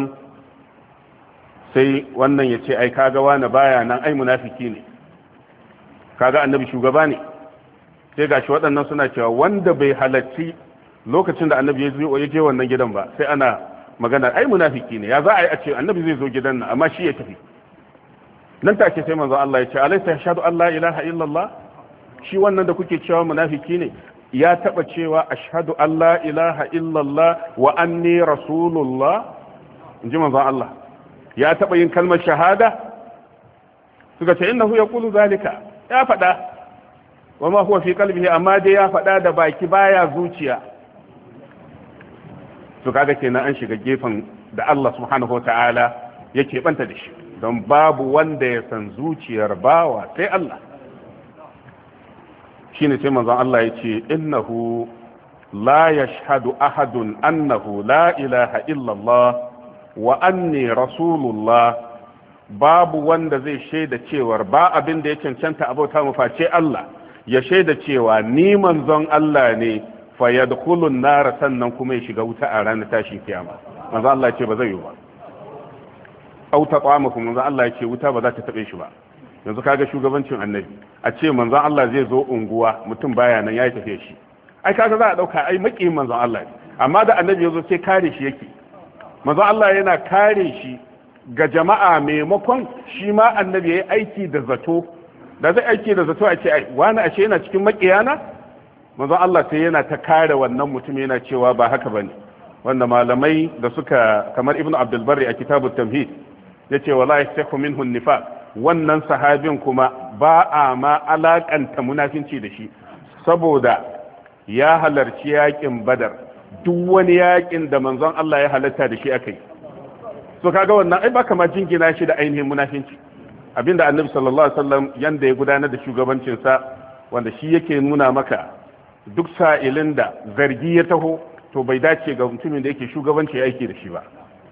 sai wannan ya ce ai kaga wani baya nan ai munafiki ne, kaga annabi shugaba ne. sai gashi waɗannan suna cewa wanda bai halarci lokacin da annabi ya je wannan gidan ba sai ana magana ai munafiki ne, ya za a yi a ce annabi zai zo gidan nan amma shi ya tafi. nan take sai manzo Allah ya ce alaysa yashhadu an la ilaha illallah, shi wannan da kuke cewa munafiki ne ya taba cewa ashhadu an la ilaha illallah wa anni rasulullah, inji manzo Allah ya taba yin kalmar shahada. suka ce innahu yaqulu zalika, ya faɗa wa ma huwa fi qalbihi, amma dai ya faɗa da baki baya zuciya. to kaga kenan an shiga gefen da Allah subhanahu wataala yake banta da shi, don babu wanda ya san zuciyar bawa sai Allah. shine sai manzon Allah ya ce innahu la yashhadu ahadun annahu la ilaha illallah wa anni rasulullah, babu wanda zai shaida cewar ba abin da ya cancanta abota mu face Allah, ya shaida cewa ni manzon Allah ne fa yadkhulun nar, sannan kuma ya shiga wuta a ranar tashin kiyama. manzon Allah ya ce ba zai yi ba. au taqamukum, manzon Allah ya ce wuta ba za ta tabe shi ba. yanzu kaga shugabancin annabi a ce manzon Allah zai zo unguwa mutum baya nan yayi tafiye shi, ai kaga za a dauka ai makiyin manzon Allah ne, amma da annabi yazo sai kare shi yake. manzon Allah yana kare shi ga jama'a maimakon shi ma annabi yayi aiki da zato, da zai aiki da zato a ce ai wani ashe yana cikin makiyana. manzon Allah sai yana ta kare wannan mutum yana cewa ba haka bane, wanda malamai da suka kamar ibnu abdul barri a kitabut tamhid yace wala yastahu minhu nifaq, wannan sahabin kuma ba a ma alakanta munafinci da shi, saboda ya halarci yakin badar, duk wani yakin da manzon Allah ya halatta da shi akai. so kaga wannan ai baka ma jingina shi da ainihin munafinci. abinda annabi sallallahu alaihi wasallam yanda ya gudanar da shugabancin sa, wanda shi yake nuna maka duk sa'ilin da zargi ya taho to bai dace ga mutumin da yake shugabanci aiki da shi ba.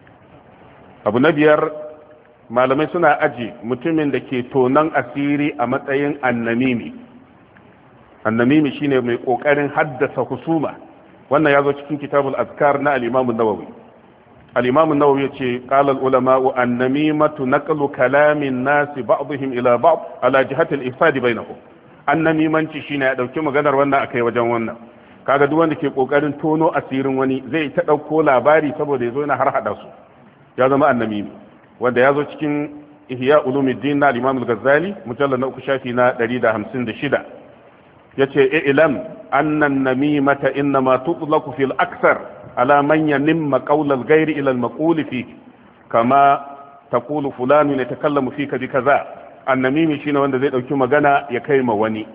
abu na biyar, malamai suna aji mutumin da ke tonan asiri a matsayin annamimi. annamimi shine mai kokarin haddasa husuma, wannan ya zo cikin kitabul azkar na al-imam an-nawawi. al-imam an-nawawi yace qala al-ulama wa an-namimatu naqlu kalamin nas ba'dihim ila ba'd ala jihati al-ifsad bainahum. annamimanci shine ya dauki maganar wannan akai wajen wannan. kaga duk wanda ke kokarin tono asirin wani zai ta dauko labari saboda yazo yana har hada su, ya zama annamimi. wanda ya zo cikin ihya ulumuddin na al-imam al-ghazali mujallal na uku shafi na ɗari da hamsin da shida yace ilam anna an-namimata inma tutlaqu fil akthar ala man yanimma qawl al-ghayr ila al-maqul fi kama taqulu fulan yatakallamu fika bi kaza. an-namimi shine wanda zai dauki magana ya kai ma wani.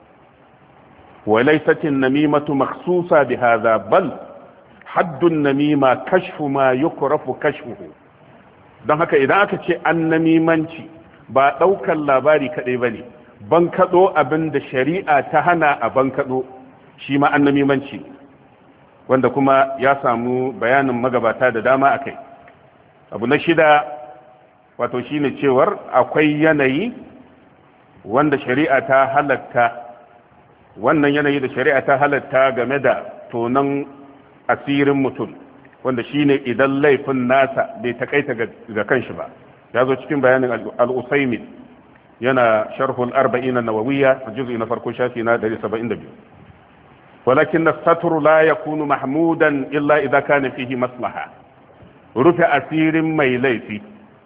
wa laysat an-namimatu makhsusa bi hadha bal haddu an-namima kashfu ma yukrafu kashfuhu. don haka idan aka ce annamimanci ba ɗaukar labari kaɗai ba ne, ban kaɗo abin da shari'a ta hana a ban kaɗo shi ma annamimanci, wanda kuma ya samu bayanin magabata da dama a kai. abu na shida wato shi ne cewar akwai yanayi wanda shari'a ta halatta, wannan yanayi da shari'a ta halatta game da tonon asirin mutum, wanda shine idan laifin nasa bai takaita ga kanshi ba. ya zo cikin bayanin al-usaymin yana sharhul arba'in an-nawawiyya a juz'i na farko shafi na ɗari saba'in da biyu. walakin as-satru la yakunu mahmudan illa idza kana fihi maslaha. rufe asirin mai laifi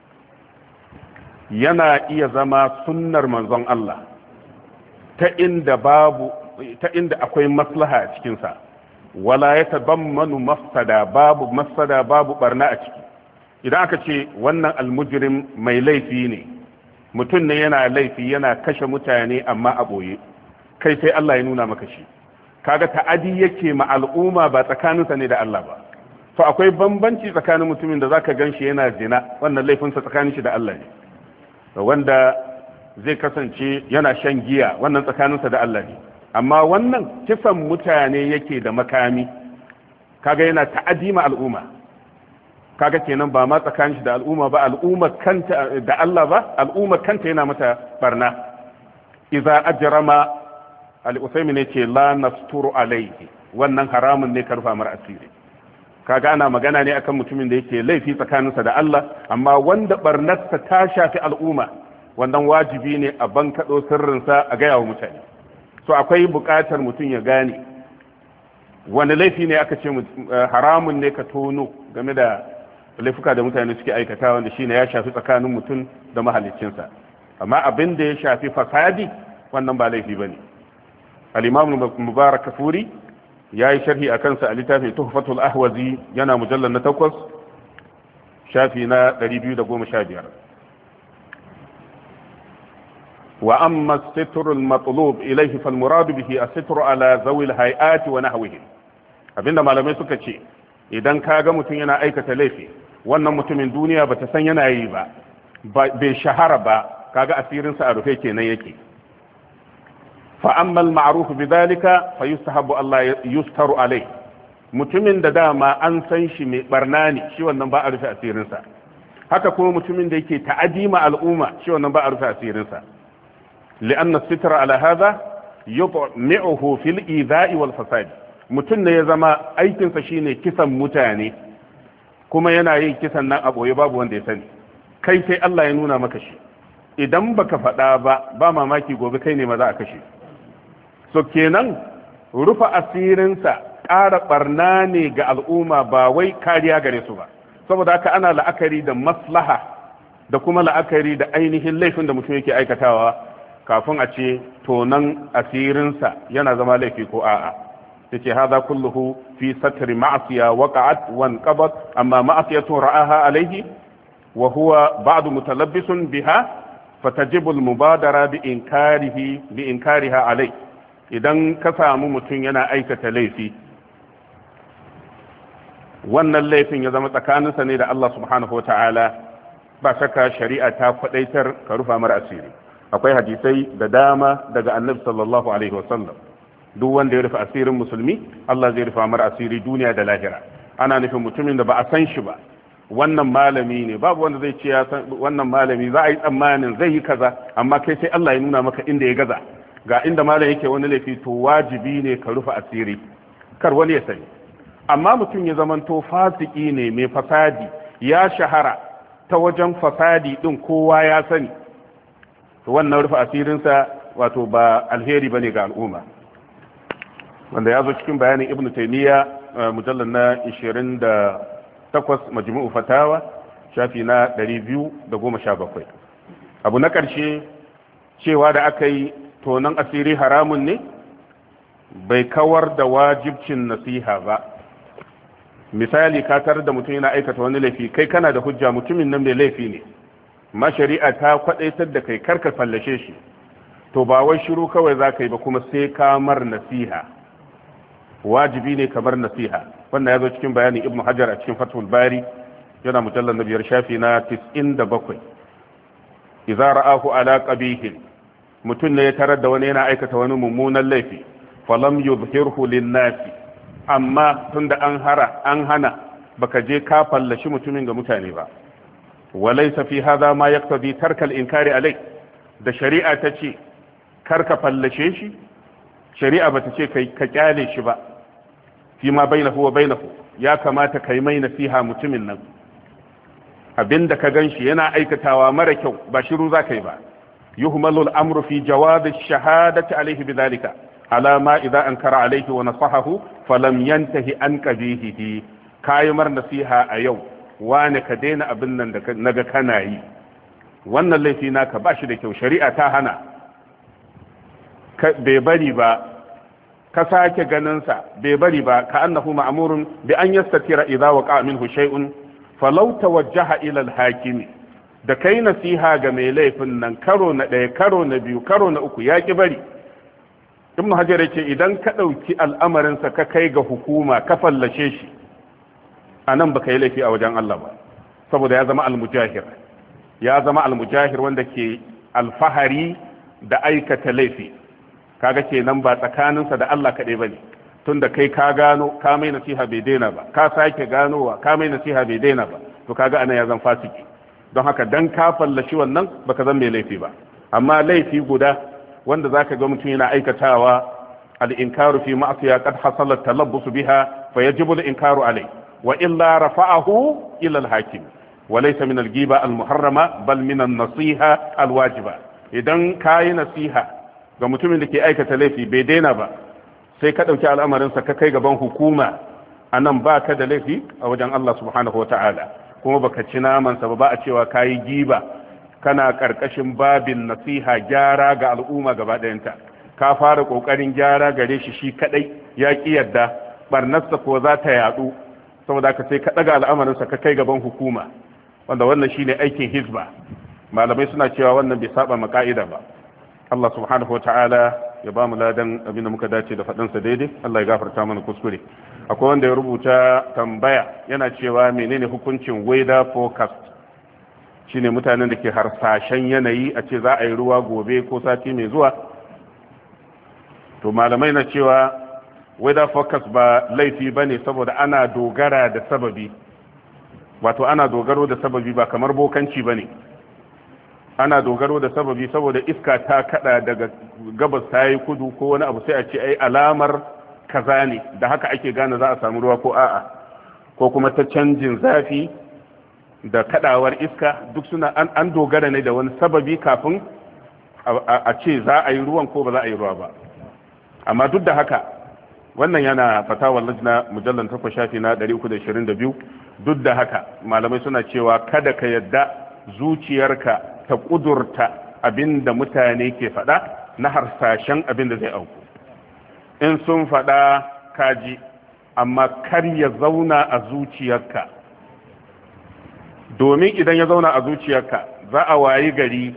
yana iya zama sunnar manzon Allah ta inda babu ta inda akwai maslaha a cikin sa, wala ya tabammanu mafsada, babu mafsada babu barna a ciki. idan aka ce wannan almujrim mai laifi ne, mutum ne yana laifi yana kashe mutane amma a boye, kai sai Allah ya nuna maka shi, kaga ta'adi yake ma al'umma ba tsakaninsa ne da Allah ba. to akwai bambanci tsakanin mutumin da zaka ganshi yana zina, wannan laifinsa tsakanin shi da Allah ne, wanda zai kasance yana shan giya, wannan tsakaninsa da Allah ne. amma wannan kisan mutane yake da makami, kaga yana ta'adima al'umma. kaga kenan ba ma tsakanin shi da al'umma ba, al'umma kanta da Allah ba, al'umma kanta yana mata barna. Idza ajrama al-usaymi ne ce la nasturu alayhi, wannan haramun ne karfa mar asiri. kaga ana magana ne akan mutumin da yake laifi tsakaninsa da Allah, amma wanda barnarsa ta shafi al'umma, wannan wajibi ne a bankaɗo sirrinsa a gaya wa mutane. So akwai buƙatar mutum ya gane wani laifi ne aka ce haramun ne ka tono game da laifuka da mutane suke aikata, wanda shine ya shafi tsakanin mutum da mahaliccinsa. Amma abin da ya shafi fasadi wannan ba laifi bane. al-Imam Mubarak Kafuri ya yi sharhi a kansa a littafin Tuhfatul Ahwazi, yana mujallar na takwas shafi na ɗari biyu da goma sha biyar. wa amma sitru al-matlub ilayhi fal murad bihi as-sitru ala zawi al-hay'at wa nahwihi. Abinda malamai suka ce idan kaga mutum yana aikata laifi, wannan mutumin duniya bata san yana yi ba, bai shahara ba, kaga asirinsa a rufe kenan yake. فأما المعروف بذلك فيستحب الله يستر عليه. mutumin da dama an san shi mai barna ne, shi wannan ba a rufe asirinsa. haka kuma mutumin da yake ta'adi ma al'umma, shi wannan ba a rufe asirinsa. li'anna sitra ala hadha yutmi'uhu fil idha'i wal fasad. mutum ne ya zama aikinsa shine kisan mutane, kuma yana yin kisan nan a boye babu wanda ya sani, kai sai Allah ya nuna maka shi. idan baka faɗa ba ba mamaki gobe kai ne ma za a kashe. so kenan rufa asirinsa ƙara barna ne ga al'umma, ba wai kariya gare su ba. saboda haka ana la'akari da maslaha da kuma la'akari da ainihin laifin da mutum yake aikatawa kafin a ce tonan asirinsa yana zama laifi ko a'a. yace hadha kulluhu fi satri ma'siya waqa'at wa anqabat, amma ma'siyatun ra'aha alayhi wa huwa ba'du mutalabbisun biha fatajibu al-mubadara bi inkarihi bi inkariha alayhi. idan ka samu mutum yana aikata laifi, wannan laifin ya zama tsakaninsa ne da Allah subhanahu wa ta'ala, ba shakka shari'a ta kwadaitar ka rufa mara asiri. akwai hadisai da dama daga annabi sallallahu alaihi wasallam, duk wanda ya rufe asirin musulmi Allah zai rufa mara asiri duniya da lahira. ana nufin mutumin da ba a san shi ba, wannan malami ne, babu wanda zai ce ya san wannan malami, za a yi tsammanin zai yi kaza, amma kai sai Allah ya nuna maka inda ya gaza, ga inda malam yake wani laifi, to wajibi ne ka rufe asiri kar wani ya sani. amma mutum ya zamanto fasiki ne mai fasadi, ya shahara ta wajen fasadi din kowa ya sani, to wannan rufe asirinsa wato ba alheri bane ga al'umma, wanda ya zo cikin bayanin Ibn Taymiyyah mujallal na ishirin da takwas majmu'u fatawa shafi na ɗari biyu da goma sha bakwai. abu na ƙarshe cewa da aka yi tonon asiri haramun ne bai kawar da wajibcin nasiha ba. misali ka tarar da mutum yana aikata wani laifi, kai kana da hujja mutumin nan mai laifi ne, ma shari'a ta kwadaitar da kai karka fallashe shi, to ba wai shiru kawai za ka yi ba, kuma sai kamar nasiha. wajibi ne kamar nasiha. wannan ya zo cikin bayanin Ibn Hajar a cikin Fathul Bari, yana mujallar na biyar shafi na tis'in da bakwai. idza ra'ahu ala qabihin, mutum ne ya tarar da wani yana aikata wani mummunan laifi, falam yuzhirhu lin-nasi, amma tunda an hara an hana baka je ka fallashi mutumin ga mutane ba. walaysa fi hadha ma yaqtadi tarka al-inkari alai, da shari'a ta ce karka fallashe shi, shari'a bata ce kai ka kyale shi ba. fi ma bainahu wa bainahu, ya kamata kai mai nasiha mutumin nan, abinda ka ganshi yana aikatawa mara kyau ba shiru za kai ba. yuhmalu al-amru fi jawaz ash-shahadati alayhi bidhalika ala ma idza ankara alayhi wa nasahahu falam yantahi an qabihihi. kai mar nasiha a yau, wani ka daina abin nan da naga kana yi, wannan laifi naka ba shi da kyau, shari'a ta hana, bai bari ba, ka sake ganinsa bai bari ba, ka annahu ma'murun bi an yastatira idza waqa minhu shay'un falau tawajjaha ila al-hakimi. da kai nasiha ga mai laifin nan karo na ɗaya, karo na biyu, karo na uku, ya ki bari. Ibn Hajar yace idan ka ɗauki al'amarinsa ka kai ga hukuma ka fallashe shi, anan baka yi laifi a wajen Allah ba, saboda ya zama al-mujahir, ya zama al-mujahir wanda ke alfahari da aikata laifi. kaga kenan ba tsakaninsa da Allah kaɗai ba ne, tun da kai ka gano ka mai nasiha bai daina ba, ka sake ganowa ka mai nasiha bai daina ba, to kaga ana ya zan fasiki don haka dan ka fallashi wannan baka zan mai laifi ba amma laifi guda wanda zaka ga mutum yana aikatawa al-inkaru fi ma'siya qad hasala talabbus biha fa yajibu al-inkaru alayhi wa illa rafa'ahu ila al-hakim wa laysa min al-ghiba al-muharrama bal min an-nasiha al-wajiba idan kayi nasiha ga mutumin da ke aikata laifi bai daina ba sai ka dauki al'amarin sa ka kai gaban hukuma anan baka da laifi a wajen Allah subhanahu wata'ala kuma baka ci naman sa ba a cewa kayi giba kana karkashin babin nasiha gyara ga al'umma gaba ɗayanta ka fara kokarin gyara gare shi shi kadai ya ki yadda barnarsa ko za ta yadu saboda ka sai ka daga al'amarin sa ka kai gaban hukuma wanda wannan shine aikin hizba malamai suna cewa wannan bai saba ma ka'ida ba Allah subhanahu wata'ala ya ba mu ladan abin da muka dace da faɗansa daidai Allah ya gafarta mana kuskure akwai wanda ya rubuta tambaya yana cewa menene hukuncin weather forecast shine mutanen da ke harsashen yanayi a ce za a yi ruwa gobe ko sati mai zuwa to malamai na cewa weather forecast ba laifi bane saboda ana dogara da sababi wato ana dogaro da sababi ba kamar bokanci bane ana dogaro da sababi saboda iska ta kada daga gabas ta yi kudu ko wani abu sai a ce ai alamar kaza ne da haka ake gane za a samu ruwa ko a'a ko kuma ta canjin zafi da kadawar iska duk suna an, an dogara ne da wani sababi kafin a ce za a yi ruwan ko ba za a yi ruwa ba amma duk da haka wannan yana fatawar lajna mujallar takwas shafi na ɗari uku da ashirin da biyu duk da haka malamai suna cewa kada ka yadda zuciyarka ta kudurta abin da mutane ke faɗa na harsashen abin da zai auku in sun faɗa kaji amma kar ya zauna a zuciyarka domin idan ya zauna a zuciyarka za a wayi gari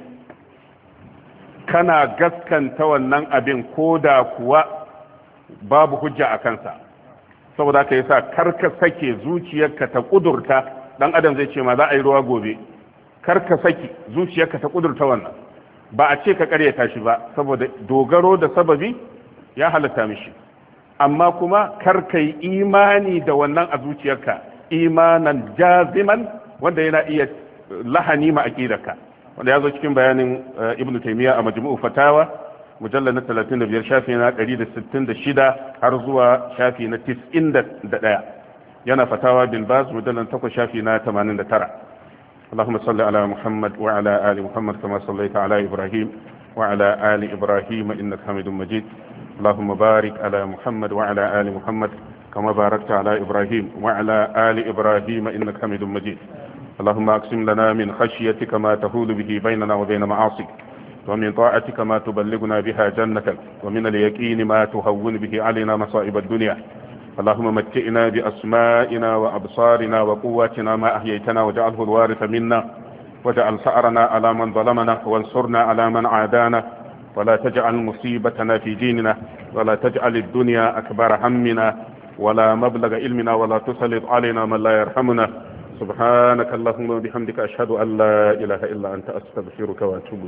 kana gaskanta wannan abin ko da kuwa babu hujja a kansa saboda ka yasa karka sake zuciyarka ta kudurta dan adam zai ce ma za a yi ruwa gobe karka saki zuciyarka ta kudurta wannan ba a ce ka karyata shi ba saboda dogaro da sababi ya halatta mishi amma kuma karka yi imani da wannan a zuciyarka imanan jaziman wanda yana iya lahani ma aqidarka wanda ya zo cikin bayanin ibnu taymiya a majmu'u fatawa mujallal na talatin da biyar shafi na ɗari da sittin da shida har zuwa shafi na tis'in da ɗaya yana fatawa bin baz mujallal takwas shafi na tamanin da tara اللهم صل على محمد وعلى آل محمد كما صليت على إبراهيم وعلى آل إبراهيم إنك حميد مجيد اللهم بارك على محمد وعلى آل محمد كما باركت على إبراهيم وعلى آل إبراهيم إنك حميد مجيد اللهم أقسم لنا من خشيتك ما تهول به بيننا وبين معاصيك ومن طاعتك ما تبلغنا بها جنتك ومن اليقين ما تهون به علينا مصائب الدنيا اللهم متئنا بأسمائنا وأبصارنا وقواتنا ما أحييتنا وجعله الوارث منا وجعل ثأرنا على من ظلمنا وانصرنا على من عادانا ولا تجعل مصيبتنا في ديننا ولا تجعل الدنيا أكبر همنا ولا مبلغ علمنا ولا تسلط علينا من لا يرحمنا سبحانك اللهم وبحمدك أشهد أن لا إله إلا أنت أستغفرك وأتوب